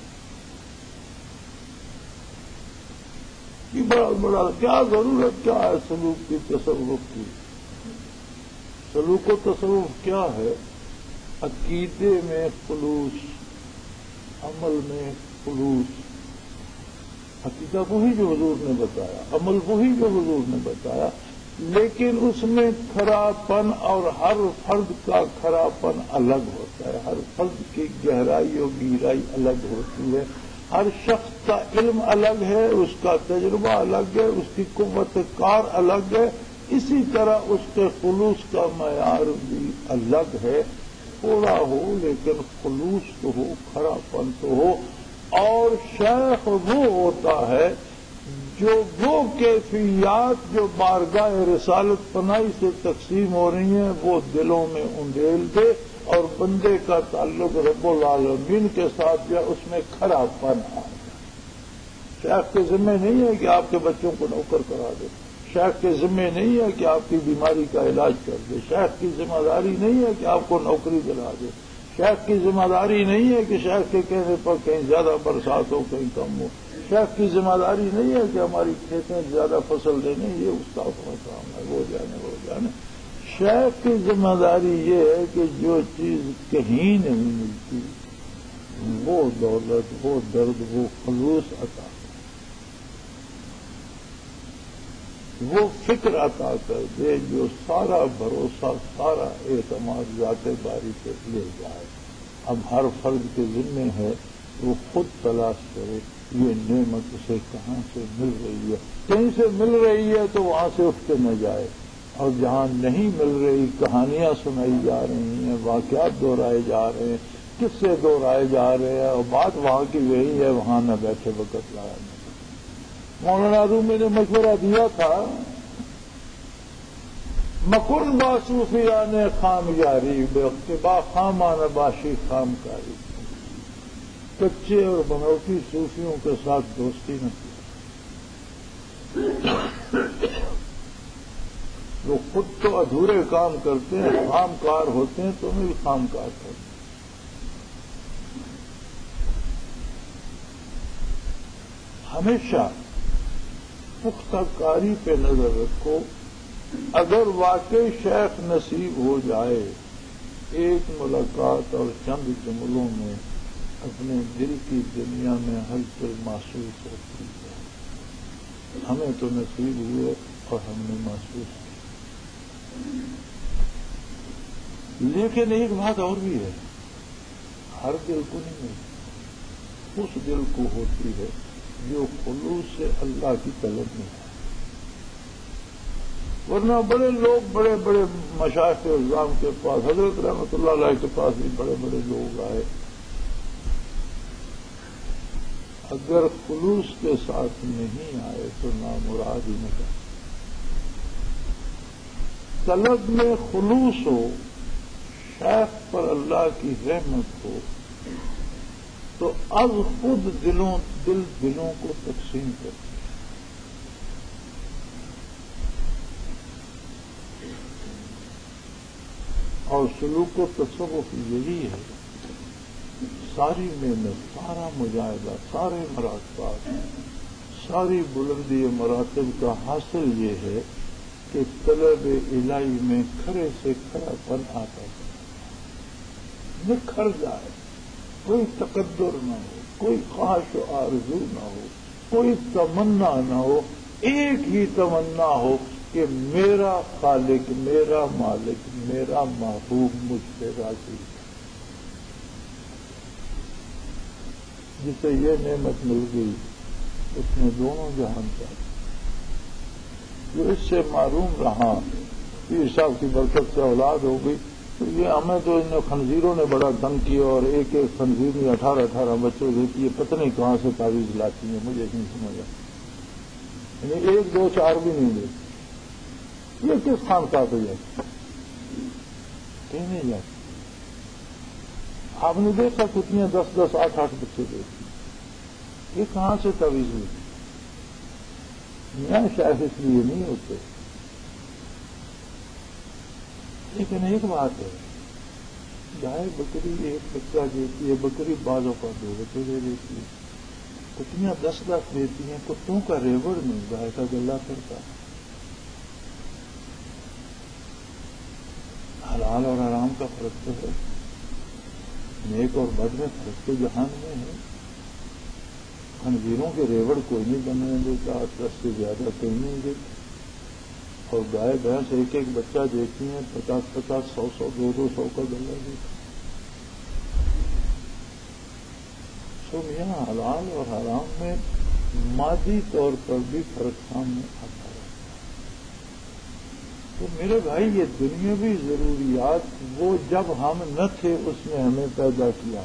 S1: کہ بڑا بڑا کیا ضرورت کیا ہے سلوک کی, تصوف کی. سلوک و تصوف کیا ہے, عقیدے میں خلوص, عمل میں خلوص. عقیدہ وہی جو حضور نے بتایا, عمل وہی جو حضور نے بتایا, لیکن اس میں کھراپن اور ہر فرد کا کھراپن الگ ہوتا ہے. ہر فرد کی گہرائی اور گہرائی الگ ہوتی ہے. ہر شخص کا علم الگ ہے, اس کا تجربہ الگ ہے, اس کی قوت کار الگ ہے. اسی طرح اس کے خلوص کا معیار بھی الگ ہے. تھوڑا ہو لیکن خلوص تو ہو, کھراپن تو ہو. اور شیخ وہ ہوتا ہے جو وہ کیفیات جو بارگاہ رسالت پناہی سے تقسیم ہو رہی ہیں وہ دلوں میں انڈیل دے, اور بندے کا تعلق رب العالمین کے ساتھ جو اس میں کھراپن آئے. شیخ کے ذمہ نہیں ہے کہ آپ کے بچوں کو نوکر کرا دے, شیخ کے ذمہ نہیں ہے کہ آپ کی بیماری کا علاج کر دے, شیخ کی ذمہ داری نہیں ہے کہ آپ کو نوکری دلا دے, شیخ کی ذمہ داری نہیں ہے کہ شیخ کے کہنے پر کہیں زیادہ برسات ہو کہیں کم ہو, شیخ کی ذمہ داری نہیں ہے کہ ہماری کھیتیں زیادہ فصل دینے, یہ استاد کا کام ہے, وہ جانے وہ جانے. شیخ کی ذمہ داری یہ ہے کہ جو چیز کہیں نہیں ملتی وہ دولت, وہ درد, وہ خلوص عطا. وہ فکر عطا کر دے جو سارا بھروسہ سارا اعتماد ذات باری پہ لے جائے. اب ہر فرد کے ذمے ہے وہ خود تلاش کرے یہ نعمت اسے کہاں سے مل رہی ہے. کہیں سے مل رہی ہے تو وہاں سے اٹھ کے نہ جائے، اور جہاں نہیں مل رہی کہانیاں سنائی جا رہی ہیں، واقعات دہرائے جا رہے ہیں، کس سے دہرائے جا رہے ہیں، اور بات وہاں کی وہی ہے، وہاں نہ بیٹھے وقت لایا. مولانا رومی نے مشورہ دیا تھا مکن باصوفیا نے خام یاری با خامان باشی خام کاری. کچے اور بنوٹی صوفیوں کے ساتھ دوستی نہ کی. وہ خود تو ادھورے کام کرتے ہیں، خام کار ہوتے ہیں، تمہیں بھی خام کار کرتے. ہمیشہ پختہ کاری پہ نظر رکھو. اگر واقعی شیخ نصیب ہو جائے ایک ملاقات اور چند جملوں میں اپنے دل کی دنیا میں ہلچل محسوس ہوتی ہے. ہمیں تو نصیب ہوئے اور ہم نے محسوس کیا. لیکن ایک بات اور بھی ہے، ہر دل کو نہیں ملتی، اس دل کو ہوتی ہے جو خلوص سے اللہ کی طلب میں ہے. ورنہ بڑے لوگ بڑے بڑے مشائخ اعظام کے پاس، حضرت رحمت اللہ علیہ کے پاس بھی بڑے بڑے لوگ آئے، اگر خلوص کے ساتھ نہیں آئے تو نامراد ہی نہ کر. طلب میں خلوص ہو، شیخ پر اللہ کی رحمت ہو تو از خود دلوں دل دلوں کو تقسیم کرتے ہیں. اور سلوک و تصوف یہی ہے. ساری محنت، سارا مجاہدہ، سارے مراقبات، ساری بلندی مراتب کا حاصل یہ ہے کہ طلب الہی میں کھڑے سے کھڑا پن آتا ہے، نکھر جائے، کوئی تقدر نہ ہو، کوئی خواہش و آرزو نہ ہو، کوئی تمنا نہ ہو، ایک ہی تمنا ہو کہ میرا خالق، میرا مالک، میرا محبوب مجھ سے راضی ہے. جسے یہ نعمت مل گئی اس نے دونوں جہان چاہیے. جو اس سے معروم رہا، پیر صاحب کی برکت سے اولاد ہو گئی، تو یہ ہمیں تو ان خنزیروں نے بڑا تنگ کیا، اور ایک ایک خنزیر میں اٹھارہ اٹھارہ بچے دیتی ہے، پتہ نہیں کہاں سے تعویذ لاتی ہیں، مجھے نہیں سمجھا. یعنی ایک دو چار بھی نہیں دیتی. یہ کس خان کا تو جاتی کہیں نہیں جاتی. آپ نے دیکھا کتنی دس دس آٹھ آٹھ بچے دیتی، یہ کہاں سے تعویذ ہوئی؟ میں شاید اس لیے نہیں ہوتے. لیکن ایک بات ہے، گائے بکری ایک بچہ دیتی ہے، بکری بعضوں کا دو بچے دے دیتی ہے، کتنیاں دس دس دیتی ہیں. کتوں کا ریوڑ نہیں، گائے کا گلا کرتا ہے. حلال اور حرام کا فرق تو ہے، نیک اور بد میں فرق تو جہان میں ہے. خنزیروں کے ریوڑ کوئی نہیں بننے دیتا، دس سے زیادہ کوئی نہیں دیتا. اور گائے بھینس ایک ایک بچہ دیتی ہیں، پچاس پچاس سو سو دو دو سو کا گلا دیتا. سو یہاں حلال اور حرام میں مادی طور پر بھی فرق سامنے آتا ہے. تو میرے بھائی یہ دنیاوی ضروریات وہ جب ہم نہ تھے اس نے ہمیں پیدا کیا.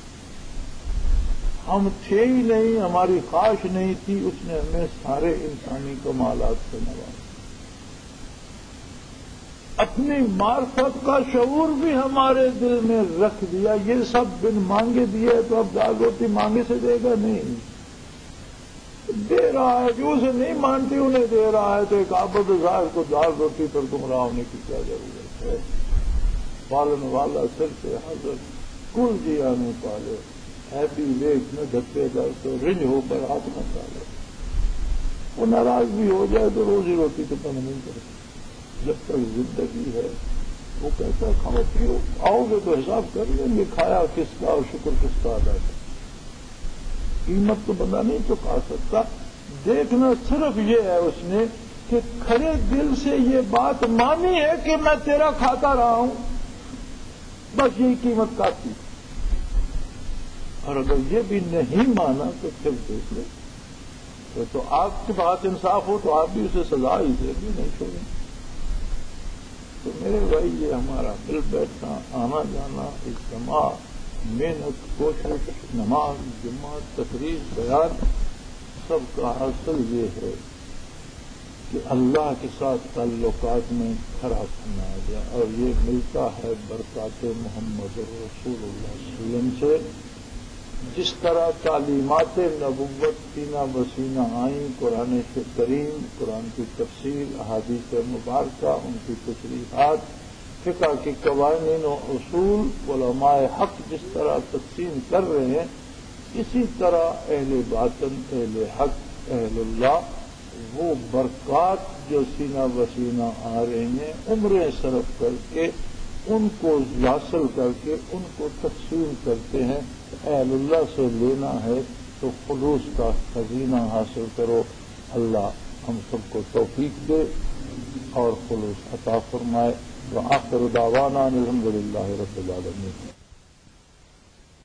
S1: ہم تھے ہی نہیں، ہماری خواہش نہیں تھی، اس نے ہمیں سارے انسانی کمالات سے نوازا. اپنی معرفت کا شعور بھی ہمارے دل میں رکھ دیا. یہ سب بن مانگے دیے تو اب دال روٹی مانگے سے دے گا نہیں، دے رہا ہے. جو اسے نہیں مانتی انہیں دے رہا ہے. تو ایک عابد ظاہر کو دال روٹی پر گمراہ ہونے کی کیا ضرورت ہے؟ پالن والا سر سے حاضر کل جیا میں پالے، ایپی ویک میں دھکے در تو رنج ہو کر ہاتھ نہ ڈالے. وہ ناراض بھی ہو جائے تو روزی روٹی تو بند نہیں کرتی. جب تک زندگی ہے وہ کہتا کھاؤ پیو، آؤ گے تو حساب کر لیں گے کھایا کس کا اور شکر کس کا ادا کر. قیمت تو بندہ نہیں چکا سکتا. دیکھنا صرف یہ ہے اس نے کہ کھڑے دل سے یہ بات مانی ہے کہ میں تیرا کھاتا رہا ہوں، بس یہی قیمت کافی. اور اگر یہ بھی نہیں مانا تو پھر دیکھ لیں، تو آپ کے بات انصاف ہو تو آپ بھی اسے سزا ہی دیں گے، نہیں چھوڑیں. تو میرے بھائی یہ ہمارا مل بیٹھنا، آنا جانا، اجتماع، محنت، کوشش، نماز، جمعہ، تقریر، بیان، سب کا حاصل یہ ہے کہ اللہ کے ساتھ تعلقات میں کھڑا کرنا آ جائے. اور یہ ملتا ہے برکات محمد رسول اللہ صلی اللہ علیہ وسلم سے. جس طرح تعلیمات نبوت سینہ بسینہ آئیں، قرآن کریم، قرآن کی تفسیر، احادیث مبارکہ، ان کی تشریحات، فقہ کے قوانین و اصول علماء حق جس طرح تقسیم کر رہے ہیں، اسی طرح اہل باطن، اہل حق، اہل اللہ وہ برکات جو سینہ بسینہ آ رہے ہیں، عمریں صرف کر کے ان کو حاصل کر کے ان کو تقسیم کرتے ہیں. اہل اللہ سے لینا ہے تو خلوص کا خزینہ حاصل کرو. اللہ ہم سب کو توفیق دے اور خلوص عطا فرمائے. وآخر دعوانا الحمد للہ رب العالمین.